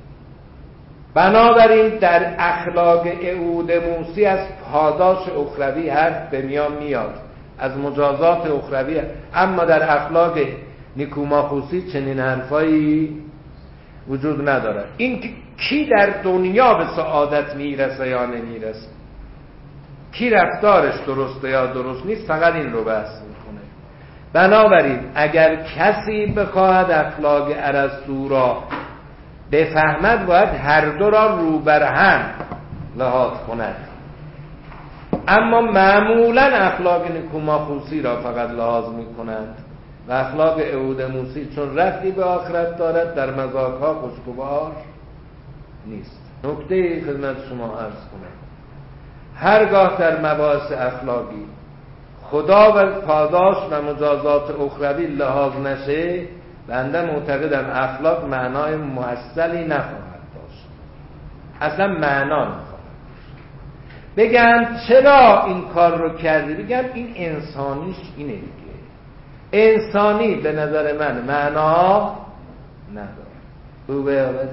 بنابراین در اخلاق اعودموسی از پاداش اخروی حرف به میان میاد، از مجازات اخروی، اما در اخلاق نیکوماخوسی چنین حرفایی وجود نداره. این کی در دنیا به سعادت میرسه یا نمیرسه، کی رفتارش درسته یا درست نیست، فقط این رو بحث میکنه. بنابراین اگر کسی بخواهد اخلاق ارسطو را بفهمد باید هر دو را رو بر هم لحاظ کند، اما معمولا اخلاق نیکوماخوسی را فقط لحاظ میکنند و اخلاق اعودموسی چون رفتی به آخرت دارد در مذاقها خوشگوار نیست. نکته خدمت شما عرض کنم، هرگاه در مباحث اخلاقی خدا و پاداش و مجازات اخروی لحاظ نشه، بنده معتقدم اخلاق معنای مؤصلی نخواهد داشت، اصلا معنا نخواهد. بگن چرا این کار رو کردی؟ بگم این انسانیش اینه دیگه. انسانی به نظر من معنا نداره. خوبه یا بده؟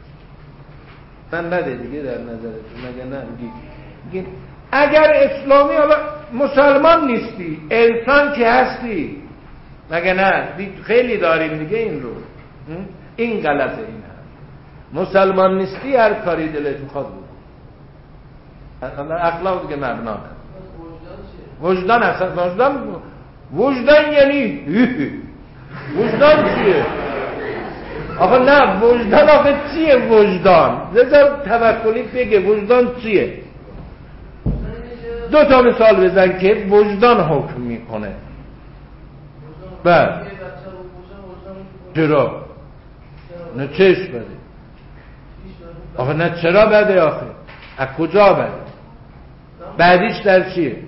من بده دیگه در نظرتون، مگه نه؟ میگید اگر اسلامی حالا مسلمان نیستی، انسان که هستی، مگه نه؟ خیلی داریم دیگه این رو. این غلطه. این هم مسلمان نیستی هر کاری دلت میخواد بکن. اخلاق دیگه مبنا نداره. وجدان اصلا وجدان وجدان یعنی وجدان چیه؟ آخه نه وجدان آخه چیه وجدان؟ بذار توکلی بگه وجدان چیه؟ دو تا مثال بزن که وجدان حکم میکنه. بله چرا؟ نه چش بده؟ آخه نه چرا بده؟ آخه از کجا بده؟ بعدیش در چیه؟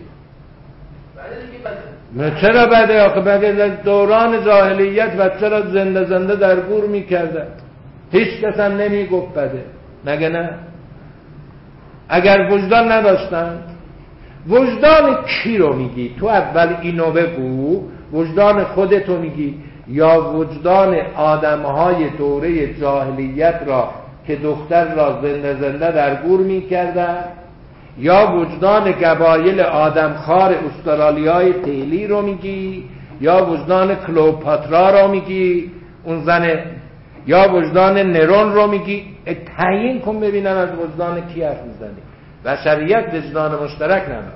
نه چرا بده؟ آخه بده در دوران جاهلیت بچه را زنده زنده در گور میکردن، هیچ کس هم نمیگفت بده، مگه نه؟ اگر وجدان نداشتن. وجدان کی رو میگی؟ تو اول اینو بگو، وجدان خودتو میگی یا وجدان آدمهای دوره جاهلیت را که دختر را زنده زنده در گور میکردن، یا وجدان قبایل آدمخوار استرالیای تیلی رو میگی، یا وجدان کلئوپاترا رو میگی اون زن، یا وجدان نرون رو میگی؟ تعیین کن ببینم از وجدان کی حرف میزنی. بشریت وجدان مشترک ندارد.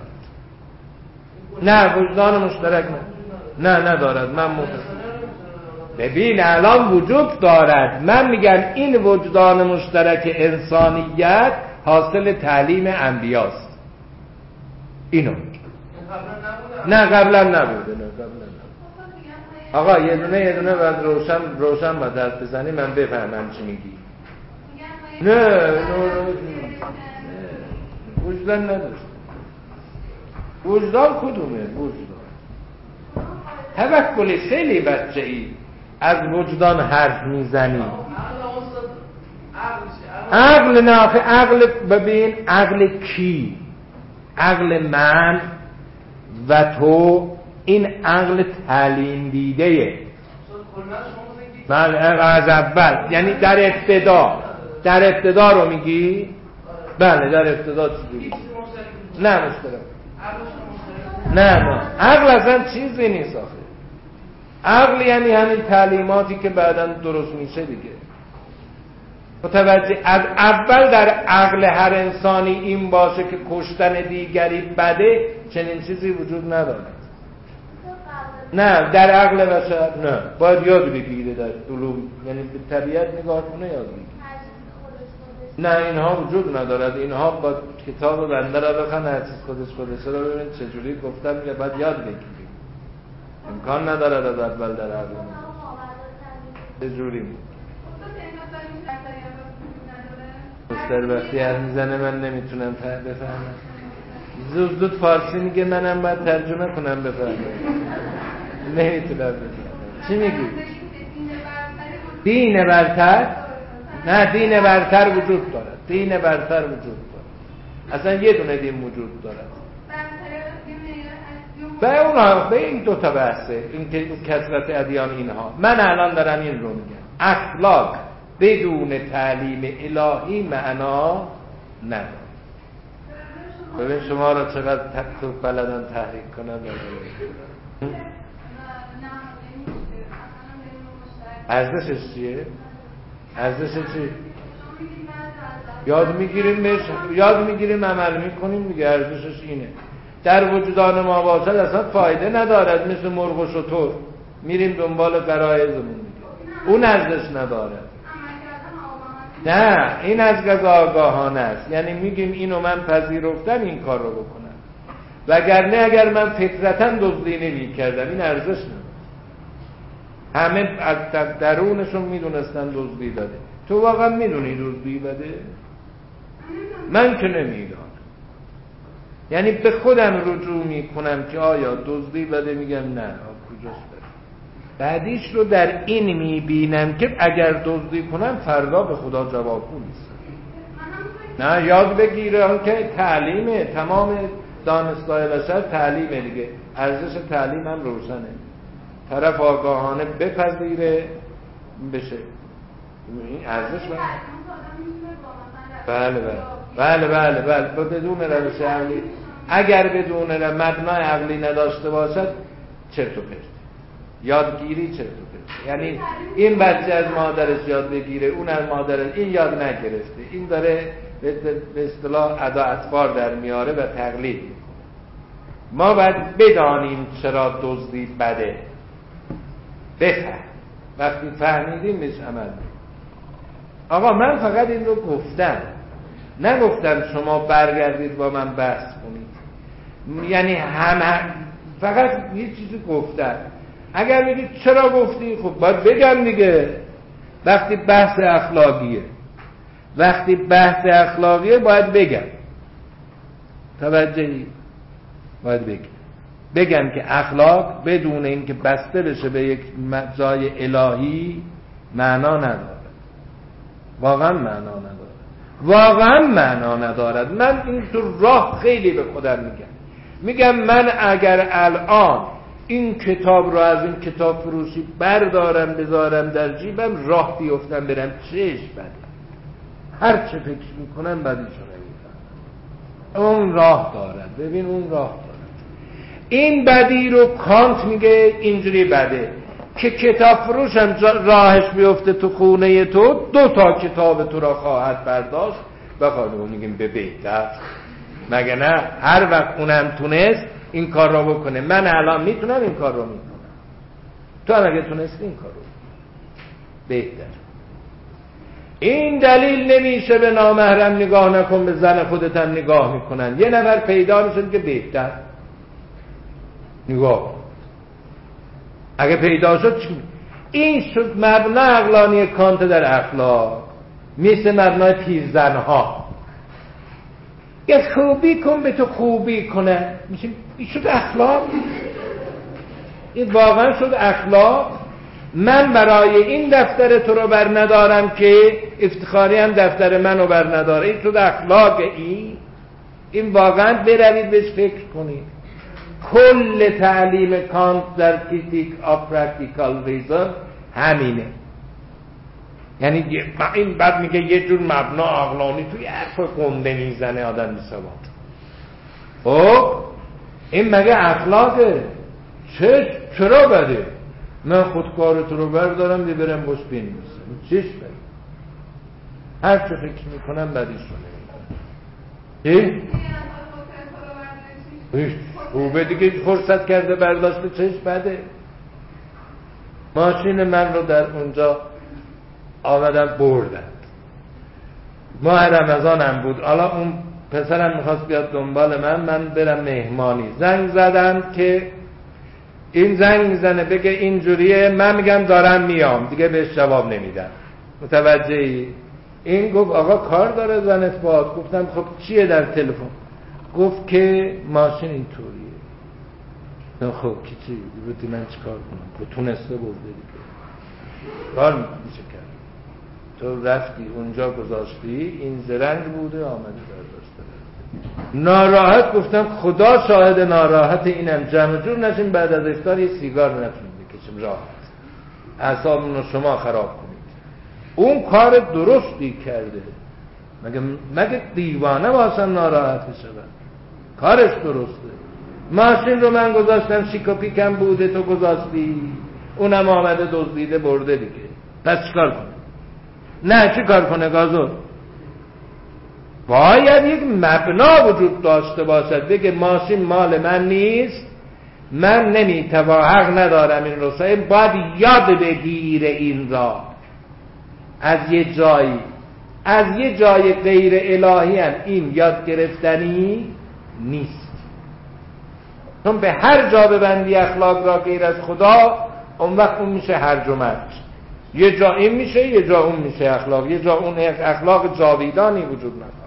نه وجدان مشترک نه نه ندارد. من متفق. ببین الان وجود دارد. من میگم این وجدان مشترک انسانیت حاصل تعلیم انبیاست. اینو نه قبلا نبوده. نه قبلا نبوده. آقا یه دونه یه دونه بعد روشن روشن با دست بزنی من بفهمم چی میگی. نه نه وجدان نداشت. وجدان کدومه؟ وجدان توکلی خیلی بچه ای از وجدان حرف میزنی. عقل نه آخه عقل ببین عقل کی؟ عقل من و تو. این عقل تعلیم دیده بله از اول، یعنی در ابتدا. در ابتدا رو میگی؟ بله در ابتدا چی؟ نه مشترک. نه نه عقل اصلا چیزی نیست آخه. عقل یعنی همین تعلیماتی که بعداً درست میشه دیگه. متوجه از اول در عقل هر انسانی این باشه که کشتن دیگری بده، چنین چیزی وجود نداره. نه در عقل بشر نه، باید یاد بگیره در علوم، یعنی به طبیعت نگاه کنه یاد بگیره. نه اینها وجود ندارد، اینها با کتاب بنده را بخوان هر چیز خودش خودشه را ببین چجوری گفتم میگه باید یاد بگیری. امکان ندارد از اول در عقل چجوری مستر وقتی حرف میزنه من نمیتونم بفهمم. زود زود فارسی میگه منم باید ترجمه کنم بفهمم. نمیتونم بفهمم. چی میگی؟ دین برتر؟ نه دین برتر وجود دارد. دین برتر وجود دارد. اصلا یه دونه دین وجود دارد. به اونها به این دو تا بحثه، این که کثرت ادیان اینها. من الان دارم این رو میگم. اخلاق بدون تعلیم الهی معنا نداره. ببین شما را چقدر تکتب بلدن تحریک کنن. ارزشش چیه؟ ارزشش چیه؟ یاد میگیریم یاد میگیریم عمل میکنیم دیگه. ارزشش اینه در وجودان ما باشد اصلا فایده ندارد، مثل مرغ و شتر میریم دنبال غرایزمون دیگه، اون ارزش نداره. نه این از قضا آگاهانه است، یعنی میگیم اینو من پذیرفتم این کار رو بکنم، وگرنه اگر من فطرتاً دزدی نمی‌کردم این ارزش نداره. همه از درونشون میدونستن دزدی بده. تو واقعا میدونی دزدی بده؟ من که نمیدونم. یعنی به خودم رجوع میکنم که آیا دزدی بده، میگم نه کجاست بده. بعدیش رو در این میبینم که اگر دزدی کنم فردا به خدا جوابگو نیستم. نه یاد بگیره اون که تعلیمه، تمام دانشگاه بشر تعلیمه دیگه. ارزش تعلیم هم روشنه، طرف آگاهانه بپذیره بشه این ارزش بله بله بله بله بله بله بدون روش عقلی. اگر بدون مبنای عقلی نداشته باشد چرت و پرت، یادگیری چرت و پرت. یعنی این بچه از مادرش یاد بگیره، اون از مادرش، این یاد نگرفته، این داره به اصطلاح ادا اطفار در میاره و تقلید. ما باید بدانیم چرا دزدی بده، بفهم، وقتی فهمیدیم بهش عمل. آقا من فقط این رو گفتم، نگفتم شما برگردید با من بحث کنید. یعنی هم, هم فقط یه چیزی گفتم. اگر میگید چرا گفتی، خب باید بگم دیگه. وقتی بحث اخلاقیه وقتی بحث اخلاقیه باید بگم. توجهی؟ باید بگم بگم که اخلاق بدون اینکه بسته بشه به یک جای الهی معنا نداره. واقعا معنا نداره. واقعا معنا ندارد. من این تو راه خیلی به خودم میگم میگم من اگر الان این کتاب رو از این کتاب فروشی بردارم بذارم در جیبم، راه بیفتم برم چش بده، هر چه فکر میکنم بدی شده میفهم. اون راه دارد. ببین اون راه دارد. این بدی رو کانت میگه اینجوری بده که کتاب فروشم راهش بیفته تو خونه تو، دو تا کتاب تو را خواهد برداشت و خواهد میگیم به بهتر. مگه نه هر وقت اونم تونست این کار را بکنه، من الان میتونم این کار رو میکنم، تو هم اگه تونستی این کار رو بهتر. این دلیل نمیشه به نامحرم نگاه نکن، به زن خودت هم نگاه میکنن. یه نفر پیدا میشه که بهتر نگاه، اگه پیدا شد چی؟ این شد مبنا عقلانی کانت در اخلاق، مثل مبنای پیرزنها. یه خوبی کن به تو خوبی کنه، میشه این شد اخلاق. این واقعا شد اخلاق. من برای این دفتر تو رو بر ندارم که افتخاری هم دفتر منو بر نداره. این شد اخلاق. این این واقعا بروید بهش فکر کنید. کل تعلیم کانت در کریتیک آف پرکتیکال ریزن همینه. یعنی این بعد میگه یه جور مبنا عقلانی توی حرف گنده میزنه آدم بسواد. خب این مگه اخلاقه؟ چه چرا بده؟ من خودکار تو رو بردارم بیبرم بس بینیسم، چیش بده؟ هر چه فکر میکنم بدیش رو نمیدارم. چی؟ خوبه دیگه، فرصت کرده برداشته، چیش بده؟ ماشین من رو در اونجا آمدن بردن، ماه رمضان هم بود، حالا اون پسرم میخواست بیاد دنبال من، من برم مهمانی. زنگ زدن که این زنگ میزنه بگه اینجوریه، من میگم دارم میام، دیگه بهش جواب نمیدم. متوجهی؟ این گفت آقا کار داره زن اثبات. گفتم خب چیه در تلفن؟ گفت که ماشین اینطوریه. خب کی چی؟ بودی من چیکار کنم؟ تو تونسته برده دیگه، کار میشه کرد. تو رفتی اونجا گذاشتی، این زرنگ بوده آمده برداشته. ناراحت گفتم خدا شاهد ناراحت اینم، جمع جور نشیم بعد از افطار یه سیگار نتونیم بکشیم راحت، اعصابمون رو شما خراب کنید. اون کار درستی کرده، مگه مگه دیوانه واسم ناراحت بشه؟ کارش درسته. ماشین رو من گذاشتم شیک پیکم بوده، تو گذاشتی، اونم آمده دزدیده برده دیگه، پس چیکار کنه؟ نه چی کار کنه گازور؟ باید یک مبنا وجود داشته باشد، بگه ماشین مال من نیست، من نمیتوانم، حق ندارم این رو صاحب، باید یاد بگیره این را از یه جایی، از یه جای غیر الهی هم این یاد گرفتنی نیست. چون به هر جا ببندی اخلاق را غیر از خدا، اون وقت اون میشه هرج و مرج. یه جا این میشه، یه جا اون میشه اخلاق، یه جا اون اخلاق جاویدانی وجود نخواهد.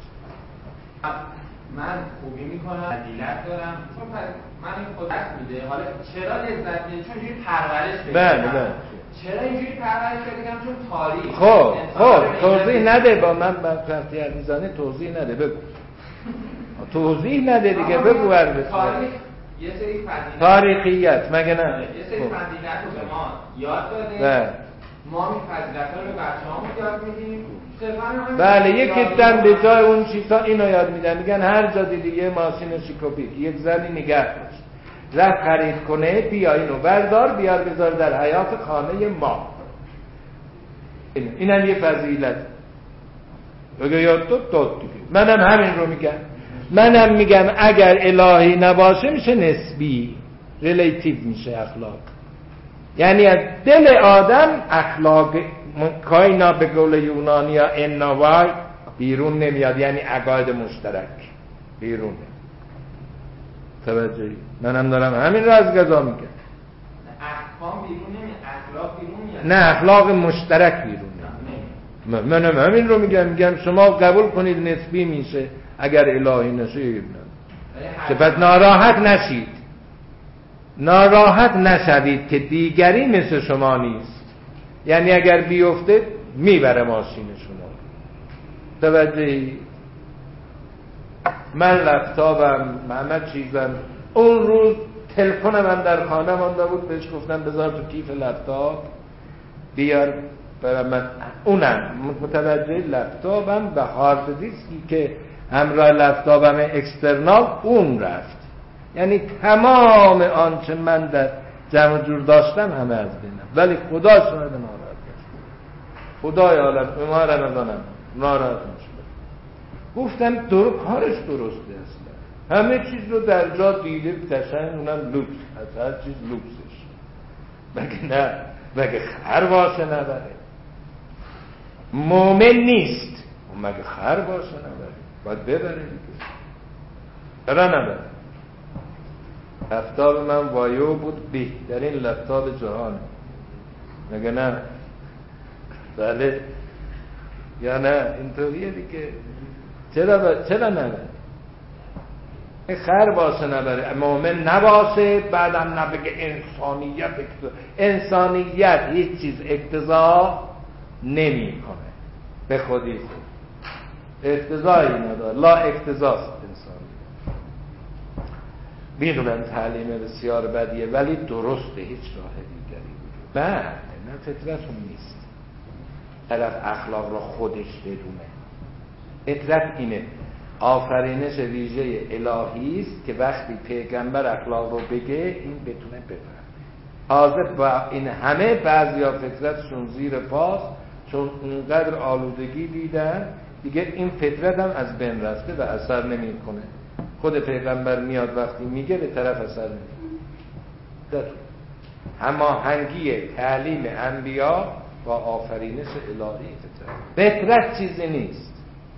من خوبی میکنم، فضیلت دارم، چون من این قدرت میده. حالا چرا لذت میده؟ چون اینجوری پرورش بدم. بله بله. چرا اینجوری پرورش بدم؟ چون تاریخ. خب خب توضیح نده، با من وقتی حرف میزنه توضیح نده، بگو. توضیح نده دیگه، بگو. تاریخ یه سری فضیلت، تاریخیت مگه نه؟ یه سری فضیلت رو به ما یاد داده، ما این فضیلت‌ها رو به بچه‌هامون یاد میدیم. بله، یکی دم به جای اون چیزا اینو یاد میدن، میگن هر جا دیدی یه ماشین شیکوپیک، یک زنی نگه داشت، رفت خرید کنه، بیا اینو بردار بیار بذار در حیاط خانه ما. اینم یه فضیلت. بگه یاد داد داد دیگه. منم همین رو میگم. منم میگم اگر الهی نباشه میشه نسبی، ریلیتیو میشه اخلاق. یعنی از دل آدم اخلاق کاینا به قول یونانی ها انوای بیرون نمیاد، یعنی عقاید مشترک بیرون نمیاد. توجهی؟ منم دارم همین رو از قضا میگم. احکام بیرون نمیاد، اخلاق بیرون میاد. نه، اخلاق مشترک بیرون نمیاد. منم همین رو میگم. میگم شما قبول کنید نسبی میشه، اگر الهی نشه سپس ناراحت نشید، ناراحت نشوید که دیگری مثل شما نیست. یعنی اگر بیفته میبره ماشین شما. توجهی؟ من لپتاپم، همه چیزم، اون روز تلفن من در خانه مانده بود، بهش گفتن بذار تو کیف لپتاپ بیار برام. من اونم متوجه لپتاپم و هارد دیسکی که همراه لپتاپم اکسترنال اون رفت. یعنی تمام آنچه من در جمع جور داشتم همه از بینم، ولی خدا شاهد ناراحت است. خدای عالم ما رمضانم ناراحت میشه. گفتم در کارش درسته اصلا، همه چیز رو در جا دیده قشنگ، اونم لوکس، از هر چیز لوکسش. مگه نه؟ مگه خر باشه نبره؟ مومن نیست مگه خر باشه نبره؟ باید ببره دیگه. چرا نبره؟ لپتاپ من وایو بود، بهترین لپتاپ جهانه، مگه نه؟ بله یا نه؟ اینطوریه دیگه. چرا با... چرا نبره؟ خر باشه نبره، مومن نباشه، بعدم نبگه انسانیت اقتضا. انسانیت هیچ چیز اقتضا نمی کنه به خودی خود، اقتضایی نداره، لا اقتضاست انسانی. میدونم تعلیم بسیار بدیه ولی درسته، هیچ راه دیگری وجود بله نه، فطرتون نیست طرف اخلاق را خودش بدونه. فطرت اینه آفرینش ویژه الهی است که وقتی پیغمبر اخلاق رو بگه این بتونه بفهمه. حاضر با این همه بعضیا فطرتشون زیر پاست، چون اونقدر آلودگی دیدن دیگه این فطرت هم از بین رفته و اثر نمیکنه. خود پیغمبر میاد وقتی میگه به طرف اثر نمیکنه. هماهنگی تعلیم انبیا با آفرینش الهی فطرت. فطرت چیزی نیست.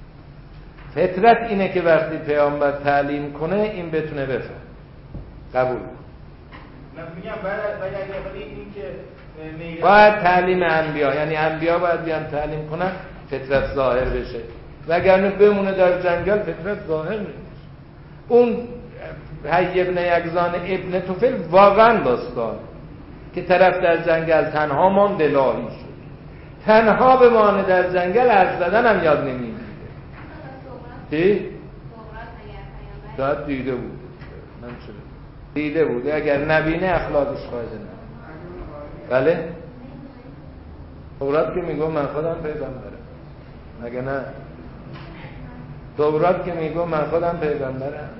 فطرت اینه که وقتی پیامبر تعلیم کنه این بتونه بفهم. قبول. من میگم بعد بعد اگه این که باید تعلیم انبیا، یعنی انبیا باید بیان تعلیم کنن فطرت ظاهر بشه، وگرنه بمونه در جنگل فطرت ظاهر نمیشه. اون حی ابن یکزان ابن طفیل واقعا داستان که طرف در جنگل تنها ماند الهی شد، تنها بمانه در جنگل حرف زدن هم یاد نمیگیره. چی؟ شاید دیده بود، من چرا دیده بود، اگر نبینه اخلاقش فایده نداره. بله؟ تورات که میگو من خودم پیغمبرم، مگه نه؟ تورات که میگو من خودم پیغمبرم.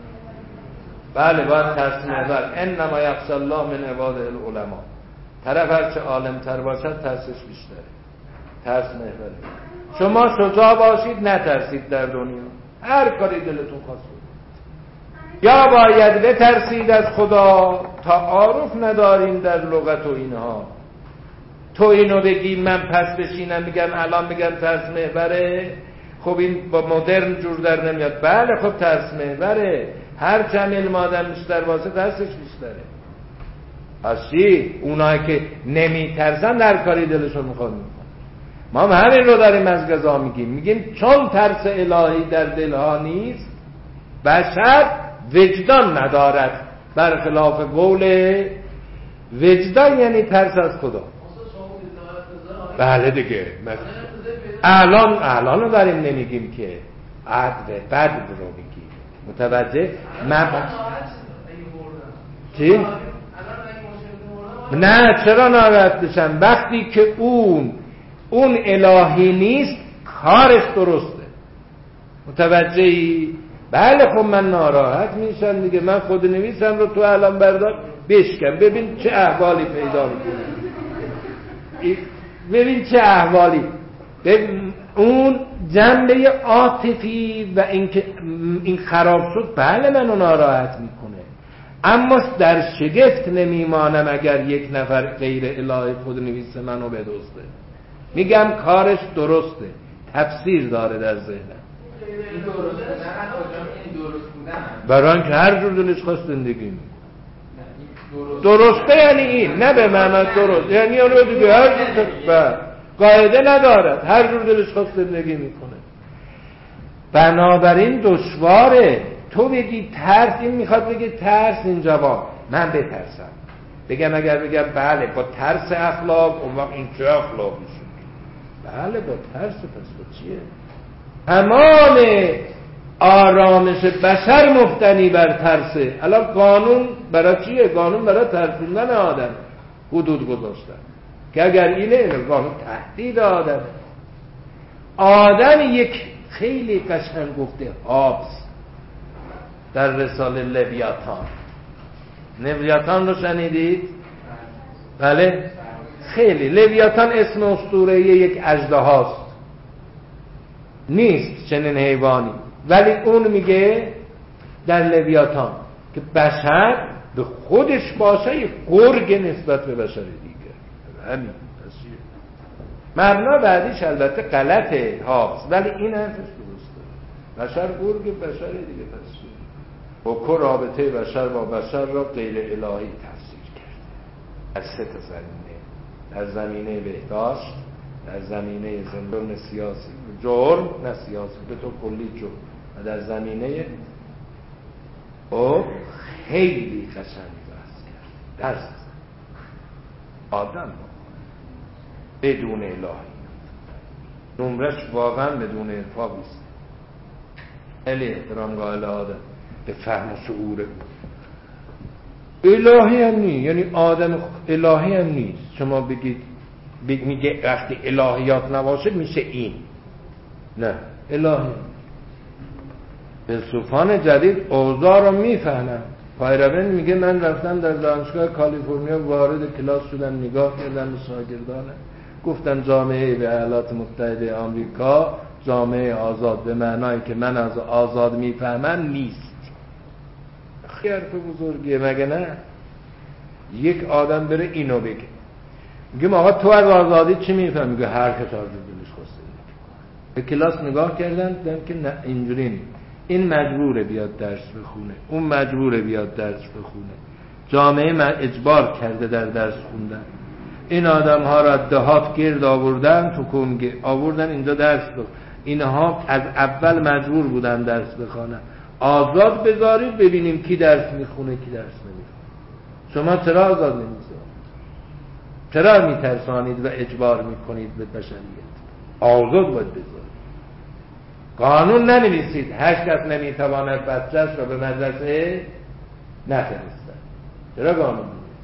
بله باید ترس محور. انما یخشی الله من عباده العلماء. طرف هرچه عالم تر باشد ترسش بیشتره. ترس محور. شما شجاع باشید نترسید در دنیا، هر کاری دلتون خواست. یا باید بترسید از خدا تا عارف نداریم در لغت و اینها. تو اینو بگی من پس بشینم بگم الان بگم ترس محوره، خب این با مدرن جور در نمیاد. بله خب ترس محوره، هر چند علم آدم بیشتر باشه ترسش بیشتره. اصلی اونایی که نمیترسن در کاری دلشون میخواد میکنه. ما هم همین رو داریم از قضا میگیم، میگیم چون ترس الهی در دلها نیست بشر وجدان ندارد، برخلاف قول وجدان یعنی ترس از خدا. بله دیگه الان الان رو داریم نمیگیم که عدل بد رو میگیم، متوجه؟ من چی؟ نه چرا ناراحت بشم وقتی که اون اون الهی نیست کارش درسته، متوجهی؟ بله خب من ناراحت میشم دیگه، من خود نویسم رو تو الان بردار بشکن ببین چه احوالی پیدا میکنه، ببین چه احوالی. ببین اون جنبه عاطفی و اینکه این خراب شد بله منو ناراحت میکنه، اما در شگفت نمیمانم اگر یک نفر غیر الهی خود نویس منو بدزده. میگم کارش درسته، تفسیر داره در ذهنم. این درست بودن این درست بودن برای اینکه هر جور دلش خواست زندگی میکنه. درسته یعنی این، نه به معنی درست یعنی اون رو دیگه هر جور قاعده ندارد، هر جور دلش خواست زندگی میکنه. بنابراین دشواره تو بگی ترس، این میخواد بگی ترس این جواب من بترسم، بگم اگر بگم بله با ترس اخلاق اون وقت این چه اخلاقی شد؟ بله با ترس، پس با چیه؟ تمام آرامش بشر مبتنی بر ترسه. الان قانون برای چیه؟ قانون برای ترسوندن آدم حدود گذاشتن که اگر اینه اینه قانون تهدید آدم. آدم یک خیلی قشنگ گفته هابز در رساله لویاتان. لویاتان رو شنیدید؟ بله خیلی. لویاتان اسم اسطوره‌ای یک اژدهاست، نیست چنین حیوانی، ولی اون میگه در لویاتان که بشر به خودش باشه یک گرگ نسبت به بشر دیگه. همین تصویر مبنا بعدیش البته غلطه هاست، ولی این حرفش درسته. بشر گرگ بشر دیگه تصویر و که رابطه بشر با بشر را غیر الهی تفسیر کرد در سه تا زمینه: در زمینه بهداشت، در زمینه زندان سیاسی جرم نه سیاسی به تو کلی جرم، و در زمینه او خیلی قشنگ بحث کرد. درس آدم بدون الهی نمرش واقعا بدون انفاقیست. خیلی احترام قائل آدم به فهم و شعور الهی هم نیست، یعنی آدم الهی هم نیست. شما بگید میگه وقتی الهیات نباشه میشه این، نه الهی فیلسوفان جدید اوضاع رو میفهمن. پایروین میگه من رفتم در دانشگاه کالیفرنیا، وارد کلاس شدم، نگاه کردم به شاگردانم، گفتم جامعه ایالات متحده آمریکا جامعه آزاد به معنایی که من از آزاد میفهمم نیست. خیلی حرف بزرگیه مگه نه؟ یک آدم بره اینو بگه، میگم آقا تو از آزادی چی میفهمی؟ میگه هر کس آزادی دلش خواسته. به کلاس نگاه کردن دیدم که نه اینجوری نیست. این مجبوره بیاد درس بخونه، اون مجبوره بیاد درس بخونه، جامعه من اجبار کرده در درس خوندن. این آدم ها را دهات گرد آوردن، تو کنگه آوردن اینجا درس بخون. اینها از اول مجبور بودن درس بخونن. آزاد بذارید ببینیم کی درس میخونه کی درس نمیخونه. شما چرا آزاد نمیذارید؟ چرا میترسانید و اجبار میکنید به بشریت؟ آزاد باید بذارید. قانون ننویسید هیچ کس نمیتواند بچه‌اش را به مدرسه نفرستد. چرا قانون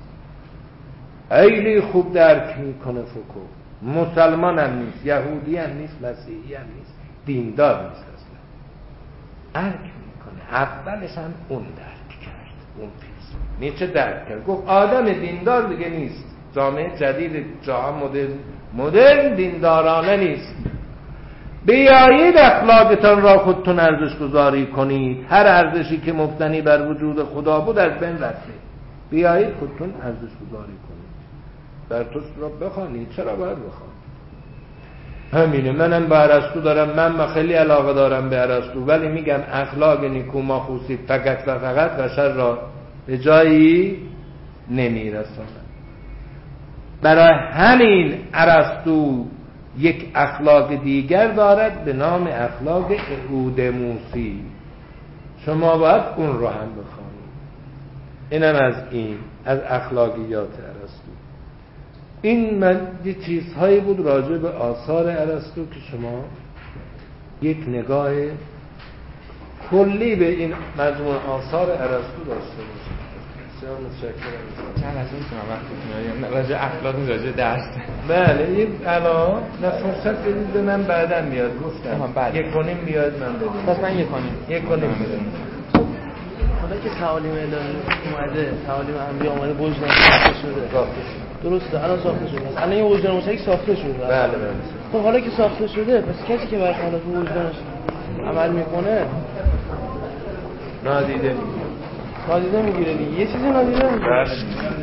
خیلی خوب درک میکنه فوکو. مسلمان هم نیست، یهودی هم نیست، مسیحی هم نیست، دیندار نیست اصلا. درک میکنه. اولش هم اون درک کرد، اون پیس نیچه درک کرد، گفت آدم دیندار دیگه نیست. جامعه جدید جهان مدرن مدرن دیندارانه نیست. بیایید اخلاقتان را خودتون ارزش گذاری کنید. هر ارزشی که مبتنی بر وجود خدا بود از بین رفته. بیایید خودتون ارزش گذاری کنید. برتوس را بخوانید. چرا باید بخوانید؟ همینه. منم به ارسطو دارم، من خیلی علاقه دارم به ارسطو، ولی میگم اخلاق نیکو ماخوذی فقط و فقط بشر را به جایی نمیرساند. برای همین ارسطو یک اخلاق دیگر دارد به نام اخلاق اودموسی. شما باید اون رو هم بخوانید. اینم از این از اخلاقیات ارسطو. این من یه چیزهایی بود راجع به آثار ارسطو که شما یک نگاه کلی به این مجموع آثار ارسطو داشته باشید. بسیار متشکرم. چند از این کنم وقتتون راجع اخلاق راجع درس. بله این الان نه فرصت بدید به من بعداً بیاد گفتم یک کنیم بیاد من بدید. پس من یک کنیم یک کنیم بدید. حالا که تعالیم الهی اومده، تعالیم انبیا اومده، وجدان ساخته شده. درسته الان ساخته شده. الان این وجدان مشترک ساخته شده. بله بله. خب حالا که ساخته شده پس کسی که بر خلاف وجدانش عمل میکنه نادیده میگیره. نادیده میگیره دیگه. یه چیزی نادیده میگیره.